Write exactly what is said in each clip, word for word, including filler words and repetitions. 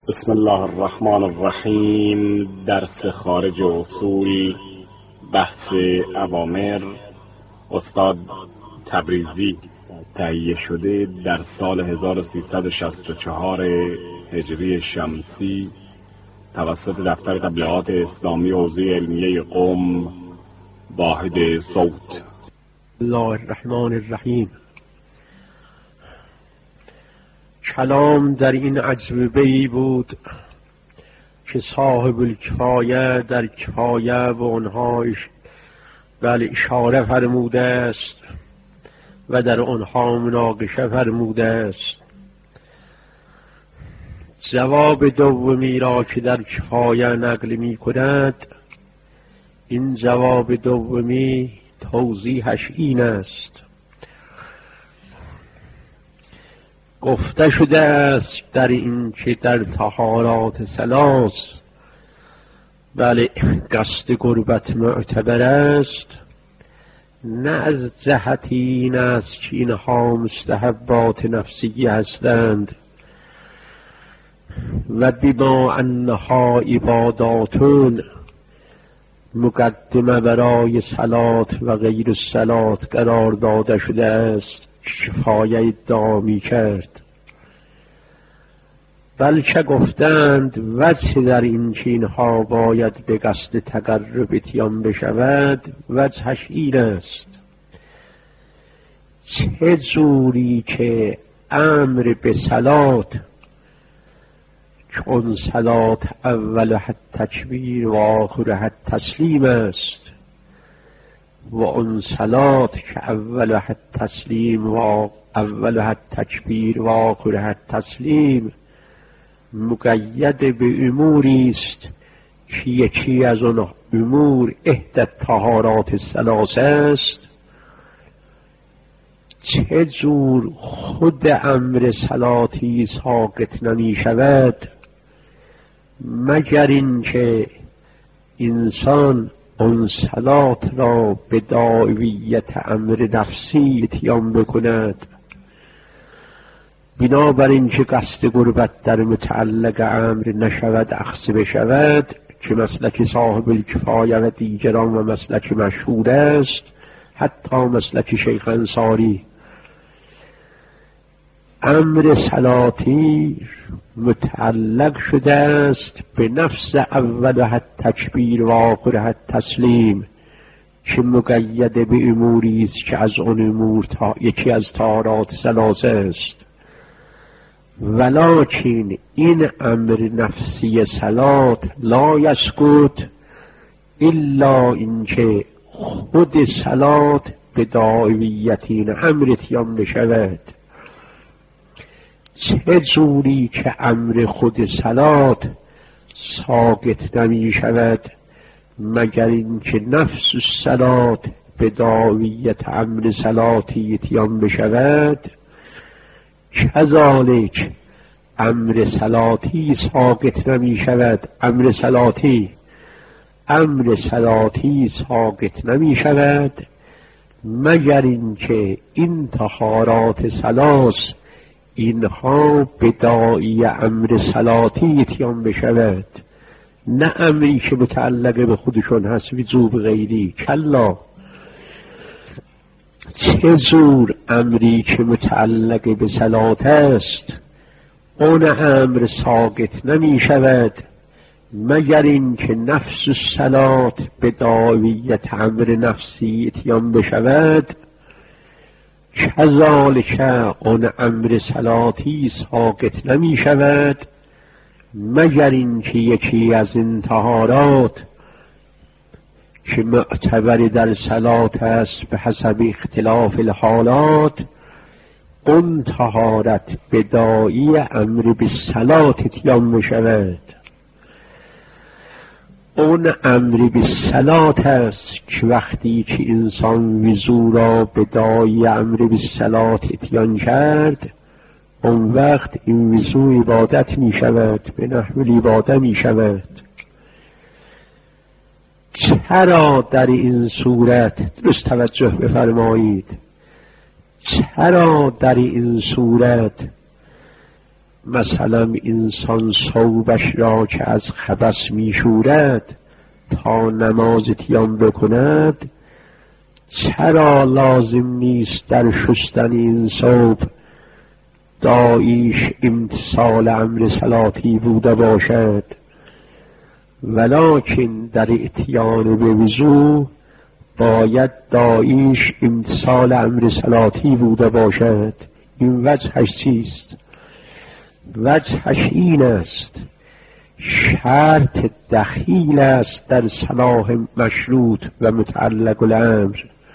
بسم الله الرحمن الرحیم. درس خارج اصول، بحث اوامر، استاد تبریزی، تهیه شده در سال هزار و سیصد و شصت و چهار هجری شمسی توسط دفتر تبلیغات اسلامی حوزه علمیه قم، واحد صوت. الله الرحمن الرحیم. کلام در این اجوبه‌ای بود که صاحب الکفایه در کفایه و آنهایش بله اشاره فرموده است و در آنها مناقشه فرموده است. جواب دومی را که در کفایه نقل می کند، این جواب دومی توضیحش این است: گفته شده است در این که در طهارات ثلاث بله قصد قربت معتبر است، نه از جهت این است که اینها مستحبات نفسی هستند و بما انها عباداتون مقدمه برای صلات و غیر الصلات قرار داده شده است، کفایه ادعا می کرد. بلکه گفتند وجه در این که اینها باید به قصد تقرب اتیان بشود، وجهش این است: چه جوری که امر به صلات، چون صلات اولها تکبیر و آخرها تسلیم است و اون صلات که اولها تسلیم و اولها تکبیر و آخرها تسلیم مقید به اموری است که یکی از اون امور احدی طهارات ثلاث است، چه جور خود امر صلاتی ساقط نمی شود مگر اینکه انسان اون صلات را به داعیت امر نفسی اتیان بکند. بنابراین که قصد قربت در متعلق امر نشود اخذ بشود، که مسلک صاحب الکفایه و دیگران و مسلک مشهور است، حتی مسلک شیخ انصاری، امر صلاتی متعلق شده است به نفس اولها تکبیر و آخرها تسلیم که مقید به اموری است که از آن امور تا یکی از طهارات ثلاث است. ولکن این امر نفسی صلات لا یسقط الا اینکه خود صلات به داعیت این امر اتیان بشود. چه جوری که امر خود صلات ساقط نمی شود مگر اینکه نفس صلات به داعیت امر صلاتی اتیان بشود، کذالک امر صلاتی ساقط نمی شود. امر صلاتی امر صلاتی ساقط نمی شود مگر اینکه این طهارات ثلاث اینها به داعی امر صلاتی اتیان بشود، نه امری که متعلق به خودشون هست وجوب غیری. کلا، چه زور امری که متعلق به صلات است اون امر ساقط نمی شود مگر اینکه نفس الصلات به داعیت امر نفسی اتیان بشود، کذالک اون امر صلاتی ساقط نمی شود مگر اینکه یکی از این طهارات که معتبر در صلات است به حسب اختلاف الحالات، اون طهارت به داعی امر به صلات اتیان بشود. اون امر به صلات است که وقتی که انسان وضو را به داعی امر به صلات اتیان کرد، اون وقت این وضو عبادت می شود، به نحو العباده می شود. چرا در این صورت درست توجه بفرمایید، چرا در این صورت مثلا انسان ثوبش را که از خبث میشورد تا نماز تیام بکند، چرا لازم نیست در شستن این ثوب داییش امتثال امر صلاتی بوده باشد؟ ولکن در اتیان به وضو باید داییش امتثال امر صلاتی بوده باشد. این وجهش چیست؟ وجهش این است شرط دخیل است در صلاح مشروط و متعلق الامر.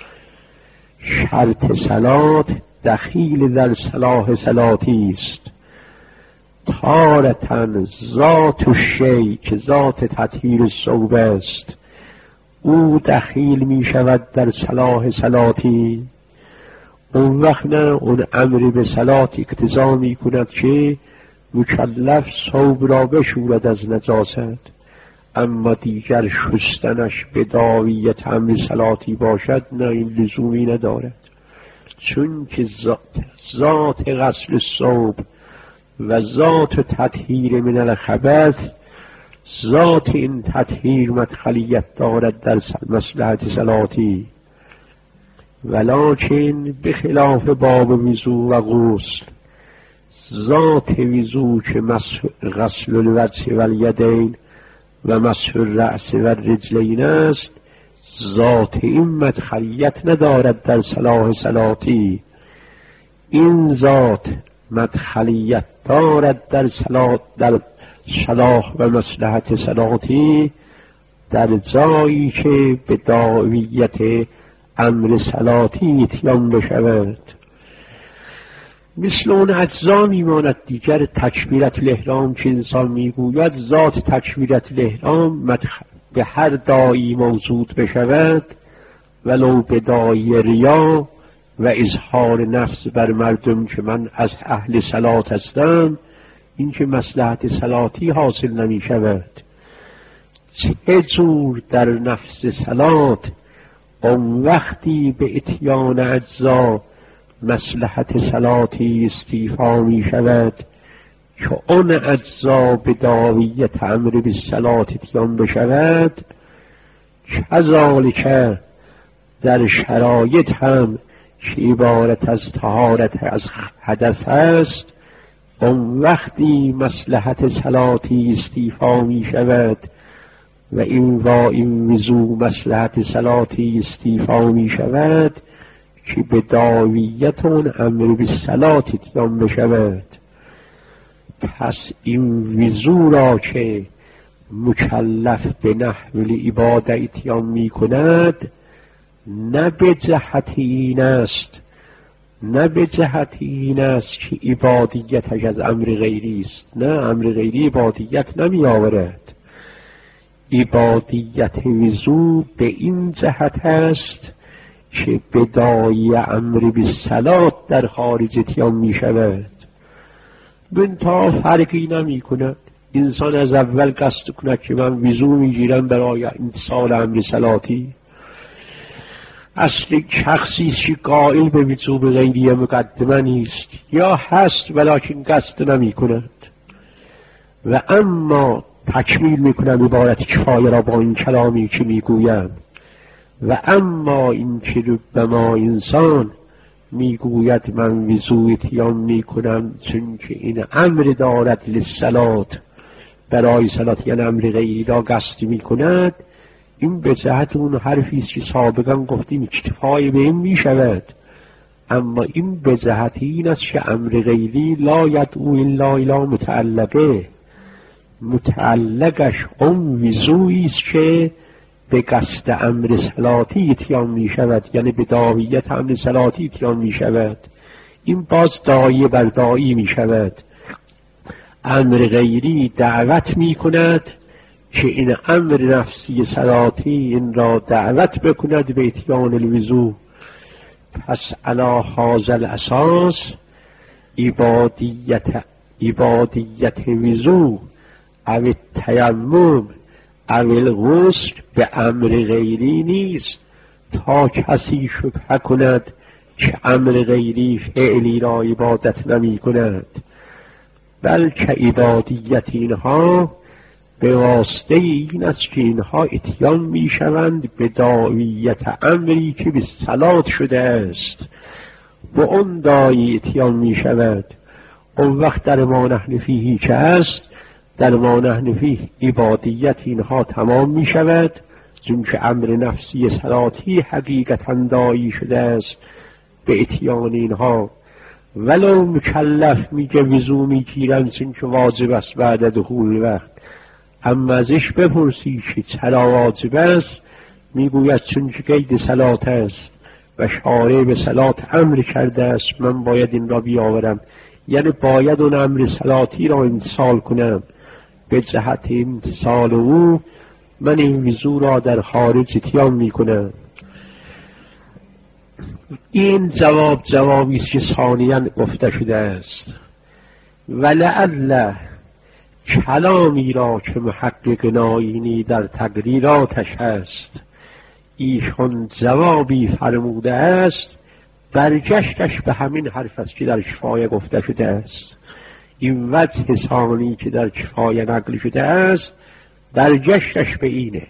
شرط صلات دخیل در صلاح صلاتی است. تارتن ذات الشیء که ذات تطهیر الثوب است، او دخیل می شود در صلاح صلاتی. اون وقت نه اون امر به صلات اقتضا می کند که مکلف ثوب را بشورد از نجاست، اما دیگر شستنش به داویت امر صلاتی باشد نه، این لزومی ندارد. چون که ذات, ذات غسل ثوب و ذات تطهیر من الخبث، ذات این تطهیر مدخلیت دارد در مصلحت صلاتی. ولکن بخلاف باب وضو و غسل، ذات وضو که غسل الوجه و الیدین و مسح الرأس و الرجلین است، ذات این مدخلیت ندارد در صلاح صلاتی. این ذات مدخلیت دارد در صلاح در صلاح و مصلحت صلاتی در جایی که به داویت امر صلاتی اتیان بشود. مثل اون اجزا میماند دیگر تکبیرت الاحرام که انسان میگوید ذات تکبیرت الاحرام به هر دایی موجود بشود، ولو به دایی ریا و اظهار نفس بر مردم که من از اهل صلات هستم، این که مصلحت صلاتی حاصل نمی شود. چه جور در نفس صلات اون وقتی به اتیان اجزا مصلحت صلاتی استیفا می شود که اون اجزا به داویت امر به صلات اتیان بشود، کذالک در شرایط هم که عبارت از طهارت از حدث است، اون وقتی مصلحت صلاتی استیفا می شود و این و این وضو مصلحت صلاتی استیفا می شود که به داویت اون امر به صلات اتیان بشود. پس این وضو را که مکلف به نحو عبادت اتیان می کند، نه به جهت این است نه به جهت این است که عبادیتش از امر غیری است. نه، امر غیری عبادیت نمی آورد. عبادیت وضو به این جهت است که بدای امر به صلات در خارج اتیان می شود. منتها فرقی نمی کند انسان از اول قصد کند که من وضو می گیرم برای امتثال امر صلاتی، اصل شخصی که قائل به وضو به غیری مقدمه نیست، یا هست ولکن قصد نمی کند و اما تکمیل می کنم عبارت کفایه را با این کلامی که می گویم. و اما این که به ما انسان می گوید من وضو اتیان می کنم چون که این امر دارد للصلات، برای صلات یعنی امر غیری را قصد می کند، این به جهت اون حرفی است که سابقا گفتیم اکتفای به این می شود. اما این به جهت این است که امر غیری لا یدعو الا الی متعلقه، متعلقش اون وضویی است که به قصد امر صلاتی اتیان می شود، یعنی به داویت امر صلاتی اتیان می شود. این باز دایی بر دایی می شود. امر غیری دعوت می کند که این امر نفسی صلاتی این را دعوت بکند به اتیان الوضو. پس علی هذا الاساس عبادیت عبادیت وضو او تیمم او الغسل به امر غیری نیست تا کسی شبهه کند که امر غیری فعلی را عبادت نمی کند. بلکه عبادیت اینها به واسطه این است که اینها اتیان می شوند به داعیت امری که به صلات شده است، به اون داعی اتیان می شود. اون وقت در ما نحن فیه که است، در ما نحن فیه عبادیت اینها تمام می شود، چون که امر نفسی صلاتی حقیقتا داعی شده است به اتیان اینها. ولو مکلف میگه وضو میگیرن چون که واجب است بعد دخول وقت، اما ازش بپرسی که چرا واجب است، میگوید چون که قید صلات است و شارع به صلات امر کرده است، من باید این را بیاورم، یعنی باید اون امر صلاتی را امتثال کنم. به جهت امتثال او من این وضو را در خارج اتیان میکنم. این جواب جوابی است که ثانیاً گفته شده است. ولعل کلامی را که محقق ناینی در تقریراتش هست ایشان جوابی فرموده است، برگشتش به همین حرف است که در کفایه گفته شده است. این وجه ثانی که در کفایه نقل شده است برگشتش به اینه،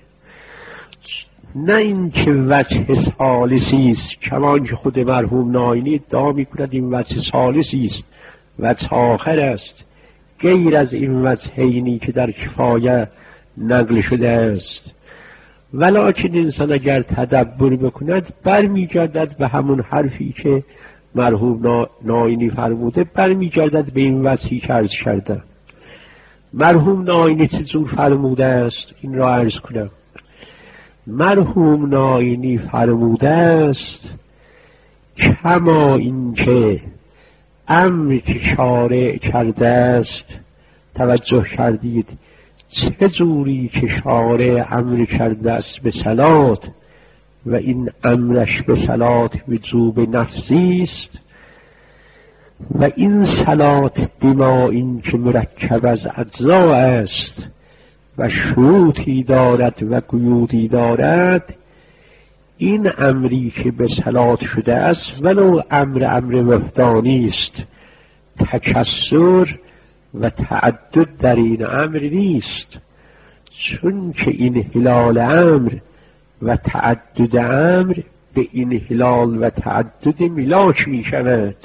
نه اینکه وجه ثالثی است کمان که خود مرحوم ناینی ادعا می‌کند این وجه ثالثی است، وجه آخر است غیر از این وجهینی که در کفایه نقل شده است. ولکن انسان اگر تدبر بکند برمیگردد به همون حرفی که مرحوم ناینی فرموده، برمیگردد به این وجهی که عرض کرده. مرحوم ناینی چه جور فرموده است این را عرض کنم. مرحوم ناینی فرموده است کما اینکه امر که شارع کرده است، توجه کردید چه جوری که شارع امر کرده است به صلات و این امرش به صلات وجوب نفسی است و این صلات بما این که مرکب از اجزا است و شروطی دارد و قیودی دارد، این امری که به صلات شده است ولو امر امر وحدانی است، تکسر و تعدد در این امر نیست، چون که این هلال امر و تعدد امر به این هلال و تعدد ملاک می شود.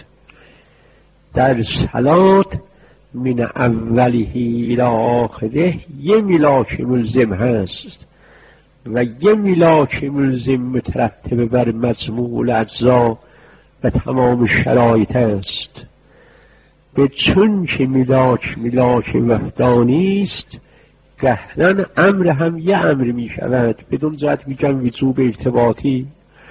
در صلات من اوله الى آخره یه ملاک ملزم هست و یه ملاک ملزم مترتب بر مجموع الاجزا و تمام شرایط است. به چون که ملاک ملاک وحدانی است، گهرن امر هم یه امر می شود، بدون جهت میگم وجوب ارتباطی.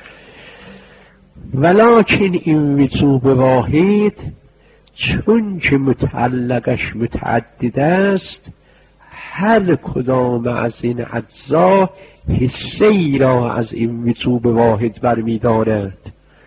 ولکن این وجوب واحد چون که متعلقش متعدد است، هر کدام از این اجزا حصه ای را از این وجوب واحد برمی دارد.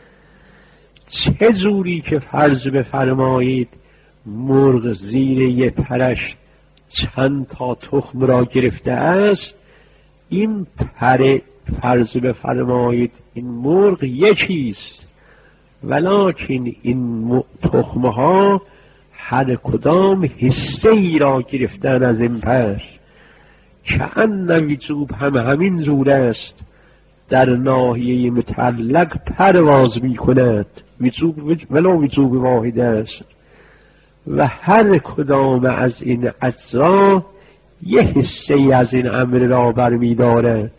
چه جوری که فرض بفرمایید مرغ زیر یه پرش چند تا تخم را گرفته است، این پر فرض بفرمایید این مرغ یکیست، ولکن این تخمها هر کدام حصه ای را گرفتن از این پر. که ان وجوب هم همین جور است، در ناحیه متعلق پرواز می کند، وجوب ولو وجوب واحد است و هر کدام از این اجزا یه حصه ای از این امر را برمی دارد.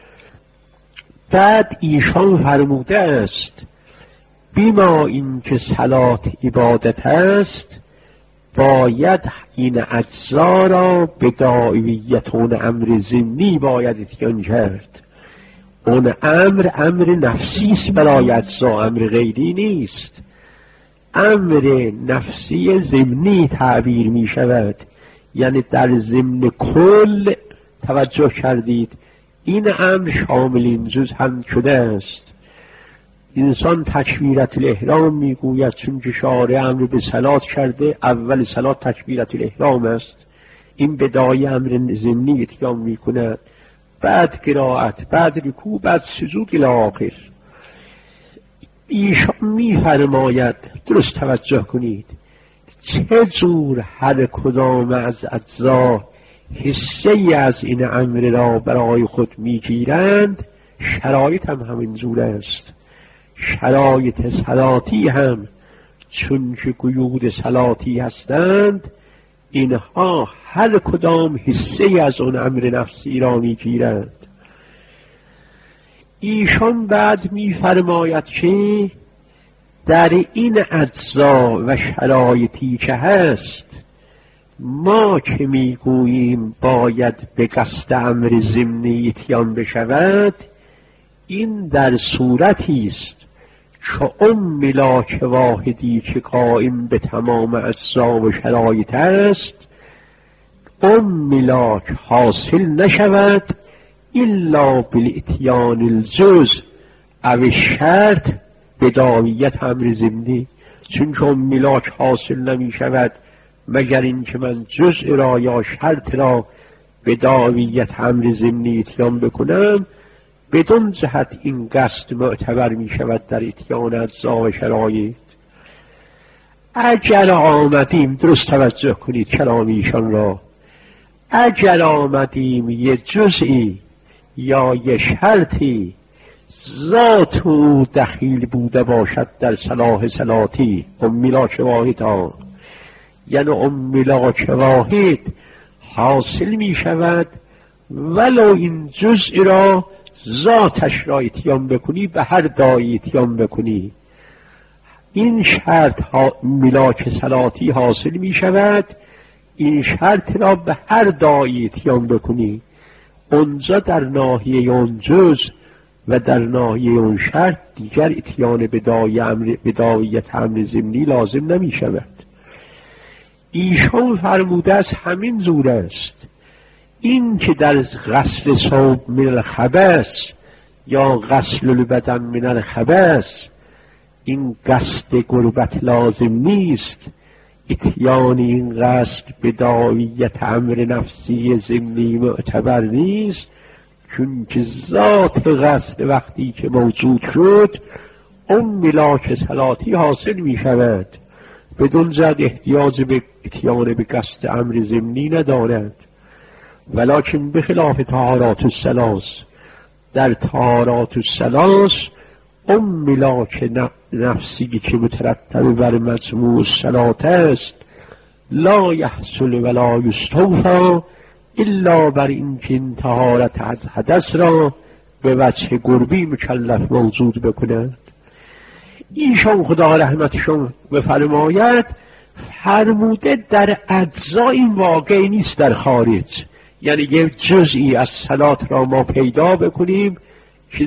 بعد ایشان فرموده است بیما این که صلات عبادت است، باید این اجزا را به داعیت اون امر ضمنی باید اتیان کرد. اون امر امر نفسی است برای اجزا، امر غیری نیست. امر نفسی ضمنی تعبیر می شود، یعنی در ضمن کل. توجه کردید این امر شامل این جز هم شده است. انسان تکبیرت الاحرام میگوید چون که شارع امر به صلات کرده، اول صلات تکبیرت الاحرام است، این بدای امر ضمنی اتیان میکند، بعد قرائت، بعد رکوع، بعد سجود الی آخر. ایشان میفرماید، درست توجه کنید، چه جور هر کدام از اجزا حصه ای از این امر را برای خود میگیرند، شرایط هم همین جور است. شرایط صلاتی هم چون که قیود صلاتی هستند، اینها هر کدام حصه ای از اون امر نفسی را میگیرند. ایشان بعد میفرماید که در این اجزا و شرایطی که هست، ما که میگوییم باید به قصد امر ضمنی اتیان بشود، این در صورتی است که اون ملاک واحدی که قائم به تمام اجزا و شرایط است، اون ملاک حاصل نشود الا بالاتیان الجزء او شرط بداویت امر ضمنی. چون که اون ملاک حاصل نمی شود مگر اینکه من جزء را یا شرط را بداویت امر ضمنی اتیان بکنم، بدون جهت این قصد معتبر می شود در اتیان اجزا و شرایط. اگر آمدیم، درست توجه کنید کلام ایشان را، اگر آمدیم یه جزئی یا یه شرطی ذات او دخیل بوده باشد در صلاح صلاتی، اون ملاک واحد ها، یعنی اون ملاک واحد حاصل می شود ولو این جزئی را ذاتش را اتیان بکنی، به هر دایی اتیان بکنی، این شرط ها ملاک صلاتی حاصل می شود، این شرط را به هر دایی اتیان بکنی، اونجا در ناحیه اون جز و در ناحیه اون شرط دیگر اتیان بداییت امر ضمنی لازم نمی شود. ایشان فرموده است همین زور است. این که در غسل ثوب من الخبث یا غسل البدن من الخبث این قصد قربت لازم نیست، اتیان این قصد بداویت امر نفسی ضمنی معتبر نیست، چون که ذات قصد وقتی که موجود شد اون ملاک صلاتی حاصل می شود، بدون زد احتیاج به اتیان به قصد امر ضمنی ندارد. ولکن بخلاف طهارات الثلاث، در طهارات الثلاث اون ملاک نفسی که مترتب بر مجموع الصلات است لا یحصل ولا یستوفی الا بر اینکه این طهارت از حدث را به وجه قربی مکلف موجود بکند. ایشان خدا رحمتشون بفرماید فرموده در اجزا این واقع نیست در خارج، یعنی یک جزئی از صلات را ما پیدا بکنیم که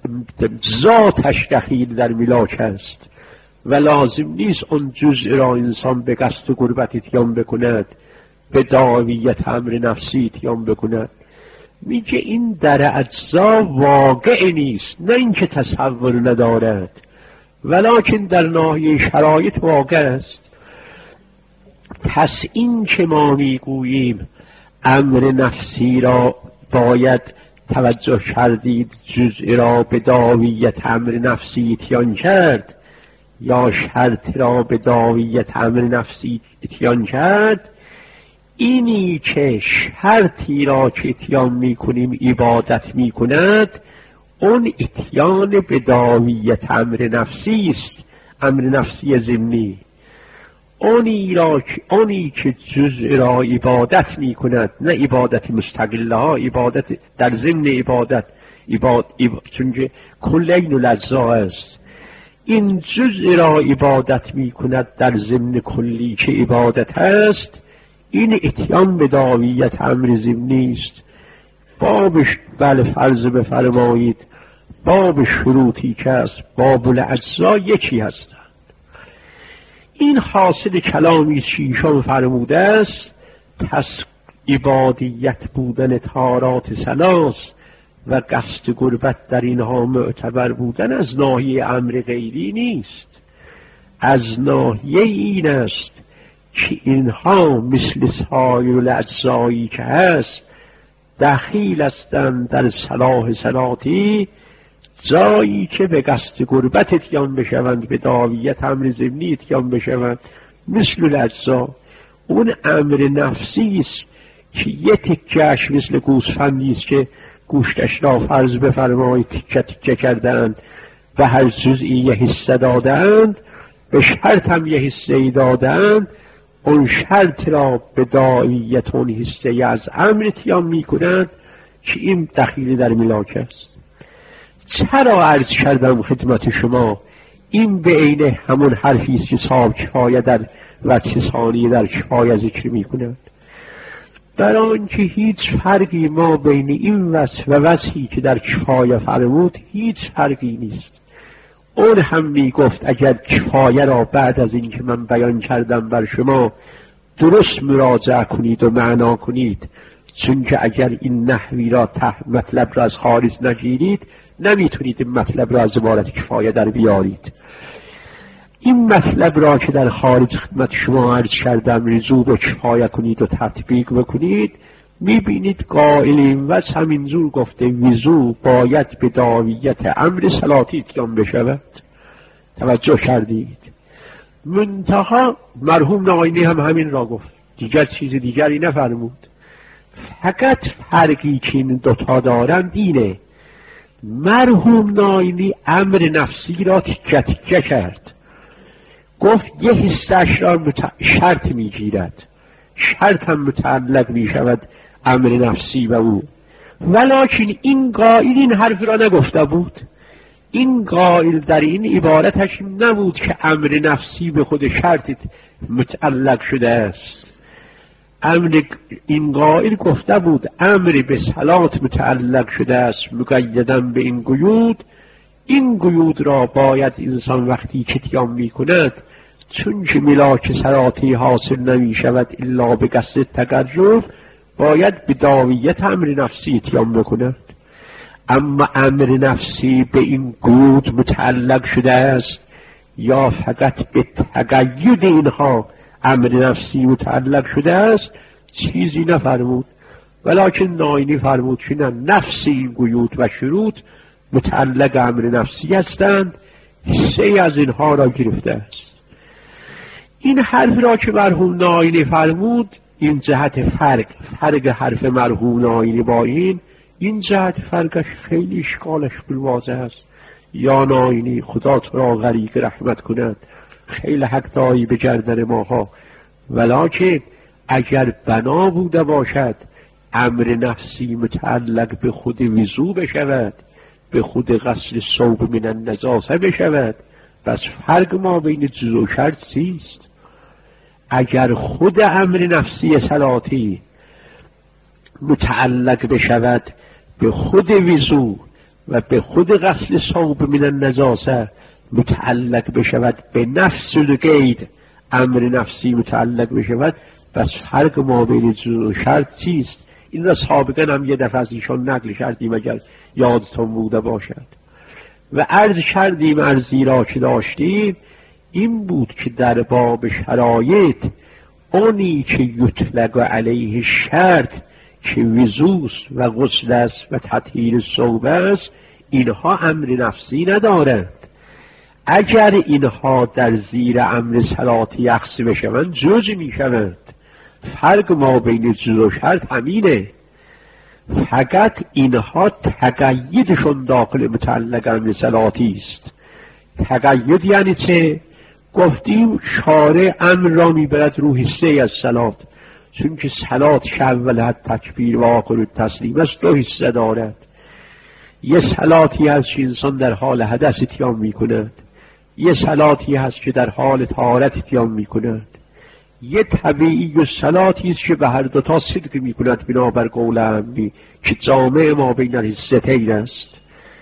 ذاتش دخیل در ملاک است و لازم نیست اون جزئی را انسان به قصد قربت اتیان بکند، به دعویت امر نفسی اتیان بکند. میگه این در اجزا واقع نیست، نه اینکه تصور ندارد، ولکن در ناحیه شرایط واقع است. پس این که ما میگوییم امر نفسی را باید توجه کردید، جزئی را به دعویت امر نفسی اتیان کرد یا شرط را به دعویت امر نفسی اتیان کرد، اینی که شرطی را که اتیان میکنیم عبادت میکند، اون اتیان به دعویت امر نفسی است، امر نفسی ضمنی. اونی را اونی که جزء را عبادت می کند، نه عبادت مستقله ها، عبادت در ضمن عبادت، عبادت چون که کل این الاجزا است، این جزء را عبادت می کند در ضمن کلی که عبادت است، این اتیان به دعویت امر ضمنی است. بابش بله فرض بفرمایید باب شروطی که است باب الاجزا یکی هستند. این حاصل کلامی که ایشان فرموده است. پس عبادیت بودن طهارات ثلاث و قصد قربت در اینها معتبر بودن از ناحیه امر غیری نیست، از ناحیه این است که اینها مثل سایر الاجزایی که هست دخیل هستند در صلاح صلاتی، جایی که به قصد قربت اتیان بشوند، به دعویت امر ضمنی اتیان بشوند، مثل الاجزا. اون امر نفسی است که یه تکهش مثل گوسفندی است که گوشتش را فرض بفرمایید تیکه تیکه کردند و هر جزئی یه حصه دادند، به شرط هم یه حصه ای دادند، اون شرط را به داعیت اون حصه از امر اتیان می کنند که این دخیل در ملاک است. چرا عرض کردم خدمت شما این به عین همون حرفی است که صاحب کفایه در وجه ثانی در کفایه ذکر می کنند. در آنکه هیچ فرقی ما بین این وصف و وصفی که در کفایه فرمود هیچ فرقی نیست. اون هم می گفت اگر کفایه را بعد از این که من بیان کردم بر شما درست مراجعه کنید و معنا کنید، چون که اگر این نحوی را ته مطلب را از خارج نگیرید نمیتونید این مطلب را از عبارت کفایه در بیارید. این مطلب را که در خارج خدمت شما عرض کردم رجوع به کفایه کنید و تطبیق بکنید، میبینید قائل این وجه همینجور گفته وضو باید به داعیت امر صلاتی اتیان بشود. توجه کردید؟ منتها مرحوم ناینی هم همین را گفت، دیگر چیز دیگری نفرمود. فقط فرقی که این دوتا دارند اینه، مرحوم ناینی امر نفسی را تیکه تیکه کرد، گفت یه حصه‌اش را مت... شرط میگیرد، شرط هم متعلق میشود امر نفسی و او. ولکن این قائل این حرف را نگفته بود. این قائل در این عبارتش نبود که امر نفسی به خود شرط متعلق شده است. امر این قائل گفته بود امر به صلات متعلق شده است مقیداً به این قیود. این قیود را باید انسان وقتی که اتیان می کند، چون که ملاک صلاتی حاصل نمی شود الا به قصد تقرب، باید به داعیت امر نفسی اتیان بکند. اما امر نفسی به این قیود متعلق شده است یا فقط به تقید اینها امر نفسی متعلق شده است چیزی نفرمود. ولکن ناینی فرمود که نه، نفس این قیود و شروط متعلق امر نفسی هستند، حصه از اینها را گرفته است. این حرف را که مرحوم ناینی فرمود، این جهت فرق فرق حرف مرحوم ناینی با این این جهت فرقش خیلی اشکالش بالواضح است. یا ناینی خدا تو را غریق رحمت کند، خیلی حق دایی به گردن ماها. ولکن اگر بنا بوده باشد امر نفسی متعلق به خود وضو بشود، به خود غسل ثوب من النجاسه بشود، بس فرق ما بین جزء و شرط چیست؟ اگر خود امر نفسی صلاتی متعلق بشود به خود وضو و به خود غسل ثوب من النجاسه متعلق بشود به نفس القید، امر نفسی متعلق بشود، بس فرق ما بین جزء و شرط چیست؟ این را سابقا هم یه دفعه از ایشان نقل کردیم اگر یادتون بوده باشد. و عرض کردیم عرضی را که داشتیم این بود که در باب شرایط اونی که یطلق علیه شرط که وضوست و غسل است و تطهیر ثوب است، اینها امر نفسی ندارند. اگر اینها در زیر امر صلاتی یخص بشوند جزء میشوند. فرق ما بین جزء و شرط همینه، فقط اینها تقییدشون داخل متعلق امر صلاتی است. تقیید یعنی چه؟ گفتیم شارع امر را میبرد رو حصه از صلات، چون که صلات که اول حد تکبیر و آخر تسلیم است دو حصه دارد. یه صلاتی هست که انسان در حال حدث اتیان میکند، یه صلاتی هست که در حال طهارت اتیان میکند، یه طبیعی و صلاتی است که به هر دوتا صدق میکند بنابر قول عمی که جامع ما بین الحصتین است.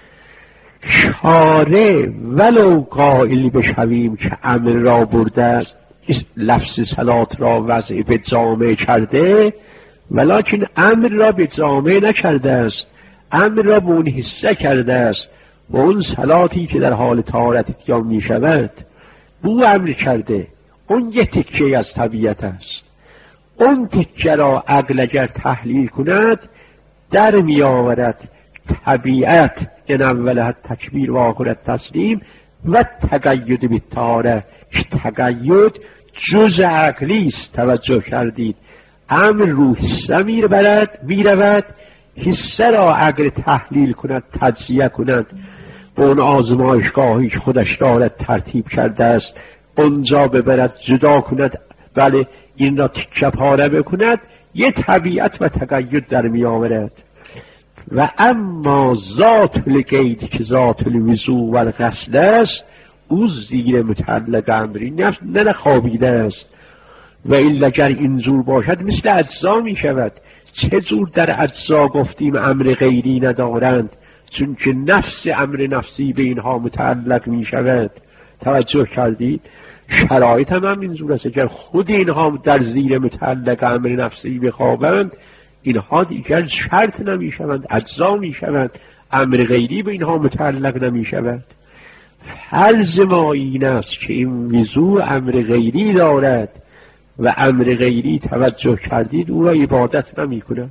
شارع ولو قائلی بشویم که امر را برده لفظ صلات را وضع به جامع کرده، ولکن امر را به جامع نکرده است، امر را به اون حصه کرده است و اون صلاتی که در حال طهارت اتیان می شود بو امر کرده. اون یه تکه از طبیعت است. اون تکه را عقل اگر تحلیل کند در می آورد طبیعت این اولت تکبیر و آخرت تسلیم و تقید به طهاره که تقید جز عقلی است. توجه کردید؟ امر رو حسه میرود میرود حسه را عقل تحلیل کند، تجزیه کند، به اون آزمایشگاهی که خودش دارد ترتیب کرده است اونجا ببرد، جدا کند، بله این را تکه پاره بکند، یه طبیعت و تقید در می آورد. و اما ذات القید که ذات الوضوء و الغسل است، او زیر متعلق امری نفس نخوابیده است. و این اگر اینجور باشد مثل اجزا می شود. چه جور در اجزا گفتیم امر غیری ندارند؟ چون که نفس امر نفسی به اینها متعلق می شود. توجه کردید؟ شرایط هم هم اینجور است. اگر خود اینها در زیر متعلق امر نفسی بخوابند، اینها دیگر شرط نمی شوند، اجزا می شوند، امر غیری به اینها متعلق نمی شود. فرض ما این است که این وضوء امر غیری دارد و امر غیری توجه کردید او را عبادت نمی کند.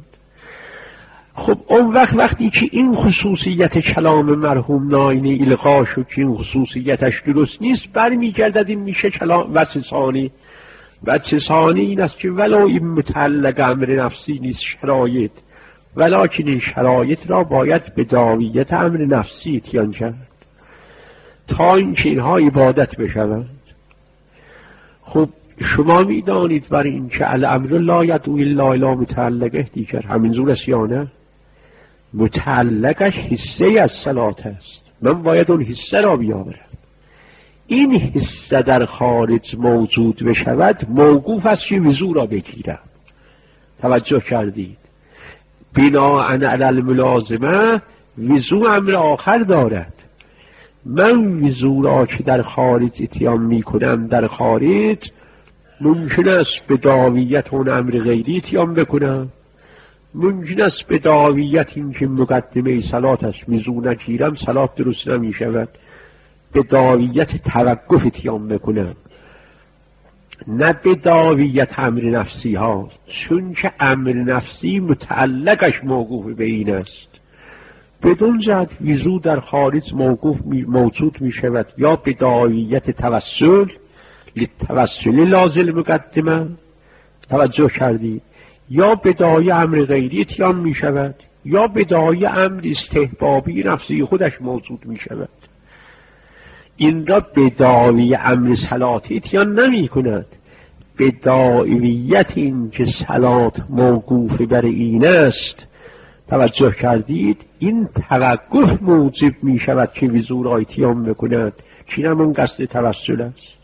خب اون وقت وقتی که این خصوصیت کلام مرحوم ناینی الغا شد که این خصوصیتش درست نیست، برمیگردد این میشه کلام وجه ثانی. وجه ثانی این است که ولو این متعلق امر نفسی نیست شرایط، ولکن این شرایط را باید به داویت امر نفسی اتیان کرد تا اینکه اینها عبادت بشوند. خب شما میدانید برای این که الامر لا یدعو الا الی متعلقه دیگر همینجور است یا نه؟ متعلقش حصه از صلات است، من باید اون حصه را بیاورم. این حصه در خارج موجود بشود موقوف است که وضو را بگیرم. توجه کردید؟ بناء علی الملازمه وضو امر آخر دارد. من وضو را که در خارج اتیان می کنم در خارج ممکن است به داویت اون امر غیری اتیان بکنم، ممکن است به داویت این که مقدمه صلات است وضو نگیرم صلات درست نمی شود، به داویت توقف اتیان بکنم، نه به داویت امر نفسی ها، چون که امر نفسی متعلقش موقوف به این است. بدون جهت وضو در خارج موقوف موجود می شود یا به داویت توسل للتوسل لازل مقدمه، توجه کردید، یا به داویت امر غیری اتیان می شود یا به داویت امر استحبابی نفسی خودش موجود می شود. این را به داویت امر صلاتی اتیان نمی کند، به داویت این که صلات موقوف بر این است. توجه کردید؟ این توقف موجب می شود که وضو را اتیان بکند که همون قصد توسل است.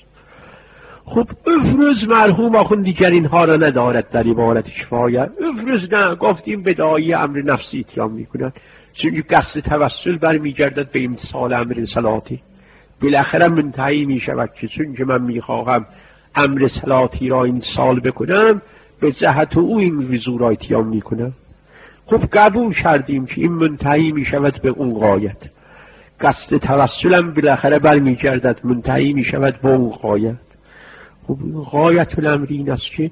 خب افرز مرحوم آخون دیگر اینها را ندارد در عبارت کفایه. افرز نه، گفتیم به داعی امر نفسی اتیان می کند، چون قصد توسل برمی گردد به امتصال امر صلاتی. بالاخره منتهی می شود که چون که من می خواهم امر صلاتی را امتصال بکنم به جهت او این وضو را اتیان می کنم. خب قبول کردیم که این منتهی می شود به اون غایت، قصد توسلم بالاخره برمی گردد منتهی می شود به اون غایت. خب غایت الامر این است که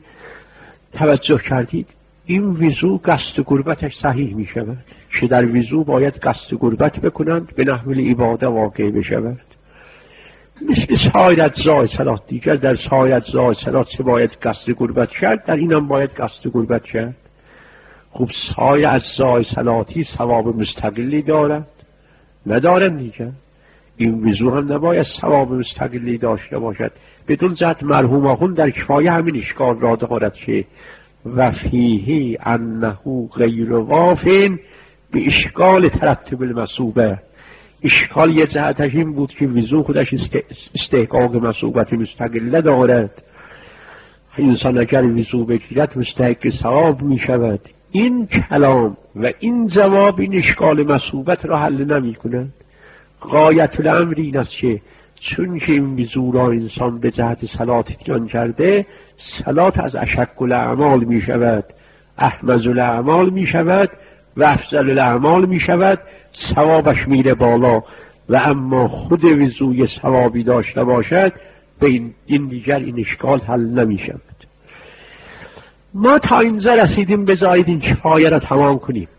توجه کردید این وضو قصد قربتش صحیح می شود که در وضو باید قصد قربت بکنند به نحو عباده واقع بشود. مثل سایر اجزای صلات دیگر، در سایر اجزای صلات چه باید قصد قربت کرد، در اینم باید قصد قربت کرد. خب سایر اجزای صلاتی ثواب مستقلی دارد؟ ندارد دیگر. این وضو هم نباید ثواب مستقلی داشته باشد. بدون جهت مرحوم آخون در کفایه همین اشکال را دارد که و فیه انه غیر وافین به اشکال ترتب المصوبه. اشکال یه جهتش این بود که وضو خودش استحقاق مصوبت مستقله دارد. انسان اگر وضو بگیرد مستحق ثواب می شود. این کلام و این جواب این اشکال مصوبت را حل نمی کند. غایت الامر این است که چون که این وضو را انسان به جهت صلات اتیان کرده، صلات از اشق الاعمال می شود، احمد الاعمال می شود و افضل الاعمال می شود، ثوابش میره بالا. و اما خود وضوی ثوابی داشته باشد به این, این دیگر این اشکال حل نمی شود. ما تا اینجا رسیدیم، بذارید این کفایه را تمام کنیم.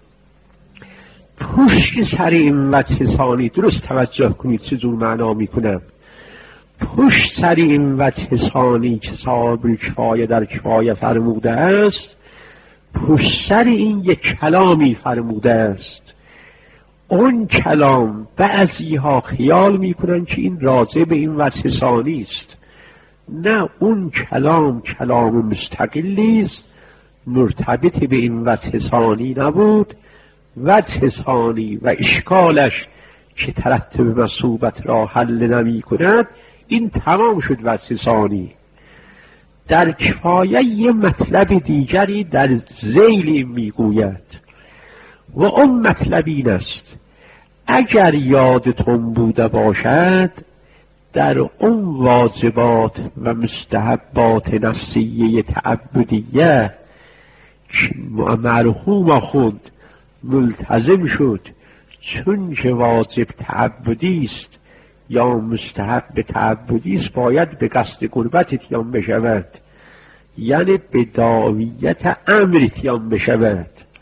پشت سر این وجه ثانی درست توجه کنید چه جور معنا می کنم. پشت سر این وجه ثانی که صاحب الکفایه در کفایه فرموده است، پشت سر این یک کلامی فرموده است. اون کلام بعضی ها خیال میکنن که این راجع به این وجه ثانی است. نه، اون کلام کلام مستقلی است، مرتبط به این وجه ثانی نبود. وجه ثانی و اشکالش که ترتب مصوبت را حل نمی کند، این تمام شد وجه ثانی. در کفایه یه مطلب دیگری در ذیل میگوید و اون مطلب این است: اگر یادتون بوده باشد در اون واجبات و مستحبات نفسیه تعبدیه که مرحوم خود ملتزم شد چون که واجب تعبدی است یا مستحب تعبدی است باید به قصد قربت اتیان بشود، یعنی به داویت امر اتیان بشود.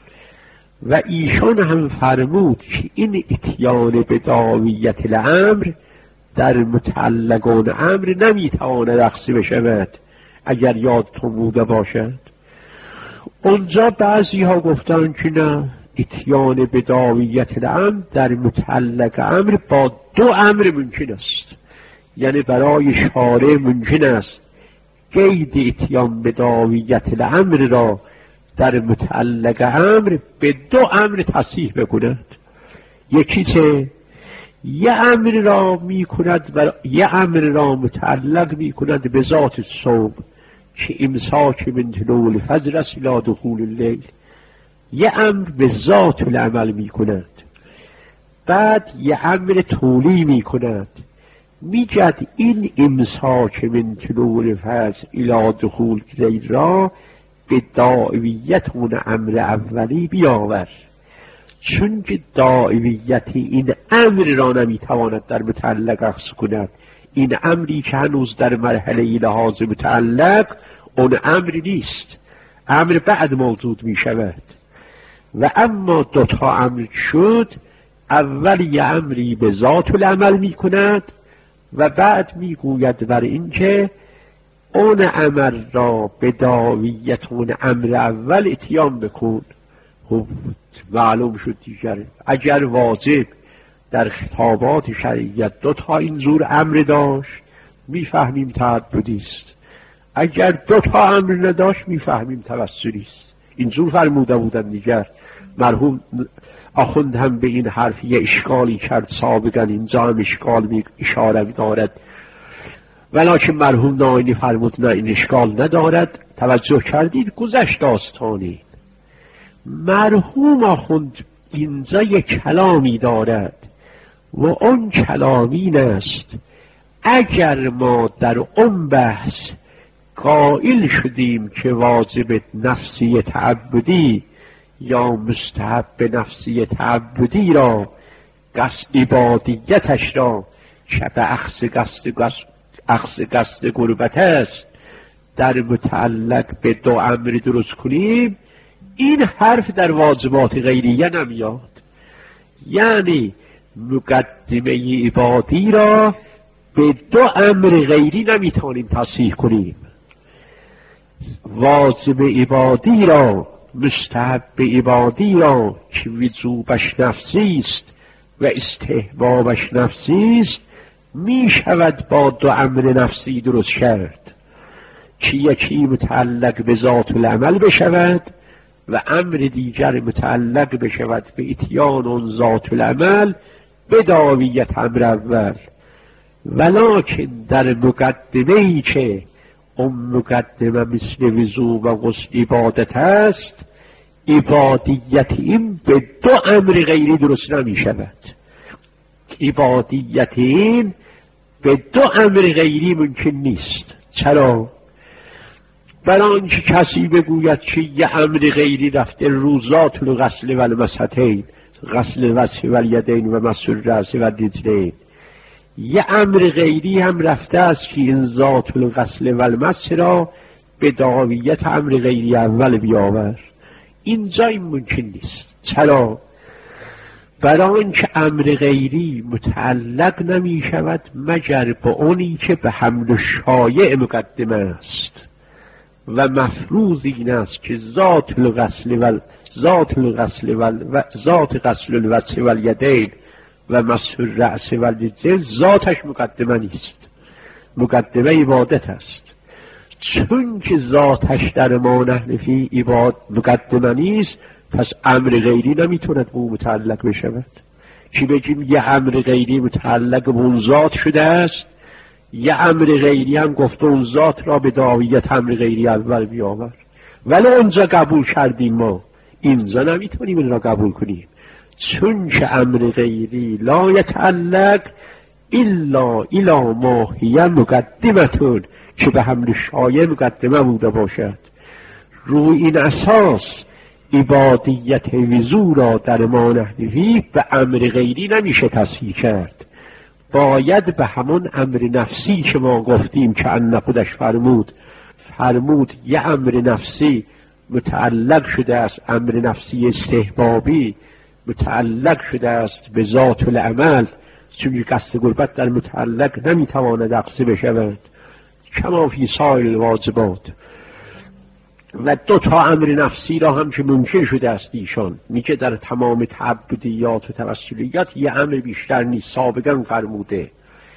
و ایشان هم فرمود که این اتیان به داویت الامر در متعلقان امر نمیتواند رقص بشود اگر یادتون بوده باشد. اونجا بعضی ها گفتن که نه، اتیان به داویت الامر در متعلق امر با دو امر ممکن است، یعنی برای شارع ممکن است قید اتیان به داویت الامر را در متعلق امر به دو امر تصحیح بکند. یکی چه؟ یه امر را می کند و یه امر را متعلق می کند به ذات صوم که امساک من طلوع الفجر است الی دخول اللیل، یه امر به ذات العمل می کند. بعد یه امر طولی می کند، می جد این امساک من طلوع الفجر الی دخول اللیل را به داعویت اون امر اولی بیاور، چون که داعویت این امر را نمیتواند در متعلق اخذ کند. این امری که هنوز در مرحله لحاظ متعلق اون امر نیست، امر بعد موجود می شود. و اما دوتا امر شد، اول یه امری به ذات العمل می کند و بعد می گوید بر این که اون امر را به داویت اون امر اول اتیان بکن. خب معلوم شد دیگر اگر واجب در خطابات شریعت دو تا این زور امر داشت میفهمیم تعبدی است، اگر دو تا امر نداشت میفهمیم توسلی است. این زور فرموده بودن دیگر. مرحوم آخوند هم به این حرف یه اشکالی کرد سابقا، اینجا هم اشکال می اشاره دارد، ولیکن مرحوم ناینی فرمود نه این اشکال ندارد. توجه کردید گذشت داستانی. مرحوم آخوند اینجا یک کلامی دارد و اون کلامین است: اگر ما در اون بحث قائل شدیم که واجب نفسی تعبدی یا مستحب نفسی تعبدی را قصد عبادیتش را که به اخذ قصد اخذ قصد قربت است در متعلق به دو امر درست کنیم، این حرف در واجبات غیریه نمیاد. یعنی مقدمه عبادی را به دو امر غیری نمیتونیم تصحیح کنیم. واجب عبادی را، مستحب عبادی را که وجوبش نفسی است و استحبابش نفسی است می شود با دو امر نفسی درست کرد که یکی متعلق به ذات العمل بشود و امر دیگر متعلق بشود به اتیان اون ذات العمل به داویت امر اول. ولکن در مقدمه‌ای که اون مقدمه مثل وضو و غسل عبادت است، عبادیت این به دو امر غیری درست نمی شود. عبادیت این به دو امر غیری ممکن نیست. چرا؟ برای آنکه کسی بگوید که یه امر غیری رفته روزات الغسل و المسحتین، غسل الوجه و الیدین و مسح الرأس و الرجلین، یه امر غیری هم رفته است که این ذات الغسل و المسح را به داویت امر غیری اول بیاور. اینجا این ممکن نیست. چرا؟ برای اینکه امر غیری متعلق نمی شود مگر با اونی که به حمل شایع مقدم است و مفروض این است که ذات الغسل و ذات الغسل و ذات غسل الوجه و الیدین و مسح الرأس و الرجلین ذاتش مقدمه نیست، مقدمه عبادت است. چون که ذاتش در ما نحنفی عبادت مقدمه نیست، پس امر غیری نمیتوند به او متعلق بشود. چی بگیم یه امر غیری متعلق به اون ذات شده است، یه امر غیری هم گفته اون ذات را به داویت امر غیری اول بیاور، ولی اونجا قبول کردیم ما، اینجا نمیتونیم این را قبول کنیم، چون که امر غیری لا یتعلق الا الا ما هی مقدمتون که به حمل شایع مقدمه بوده باشد. روی این اساس عبادیت وضو را در ما نحنفی به امر غیری نمیشه تصحیح کرد، باید به همون امر نفسی که ما گفتیم که ان خودش فرمود فرمود یه امر نفسی متعلق شده است، امر نفسی استحبابی متعلق شده است به ذات العمل، چون قصد قربت در متعلق نمیتواند عقصی بشود کما فی سایر الواجبات. و دو تا امر نفسی را هم که ممکن شده است ایشان میگه در تمام تعبدیات و توسلیات یه امر بیشتر نیست، سابقا فرموده.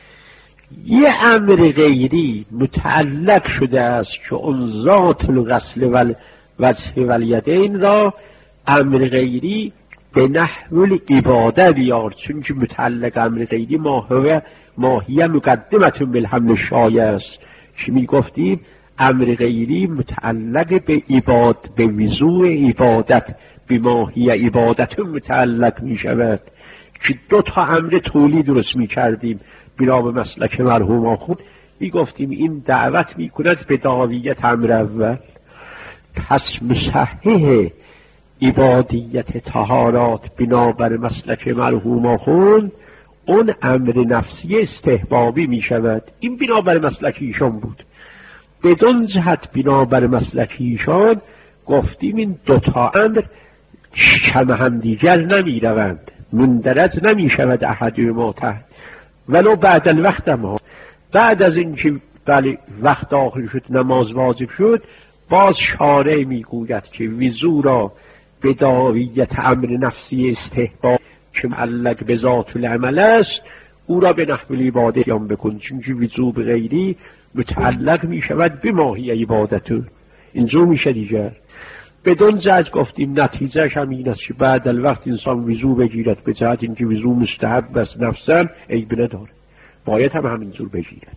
یه امر غیری متعلق شده است که اون ذات الغسل و الوجه و الیدین را امر غیری به نحو العباده بیار، چون که متعلق امر غیری ماهیه ماهیه مقدمتون بالحمل شایع است که میگفتیم امر غیری متعلق به عباد به وضوع عبادت به ماهیه عبادت متعلق می شود که دو تا امر تولی درست می کردیم بنا به مسلک مرحوم آخون، می گفتیم این دعوت می کند به دعویت امر اول. پس مصحح عبادیت طهارات بنا بر مسلک مرحوم آخون اون امر نفسی استحبابی می شود. این بنا بر مسلک ایشان بود. بدون جهت بنا بر مسلک ایشان گفتیم این دوتا امر کم هم دیگر نمی روند، مندرج نمی شود احد ما تحت ولو بعد الوقت. ما بعد از اینکه بله وقت داخل شد نماز واجب شد، باز شارع می گوید که وضو را به داویت امر نفسی استحباب که معلق به ذات العمل است او را به نحو العباده قیام بکن، چون که وضو به غیری متعلق می شود به ماهی عبادتون. اینجا میشه دیگر بدون جهت گفتیم نتیجهش هم این است که بعد الوقت انسان وضو بگیرد به جهت اینکه وضو مستحب است نفسا عیب نداره، باید هم همینجور بگیرد.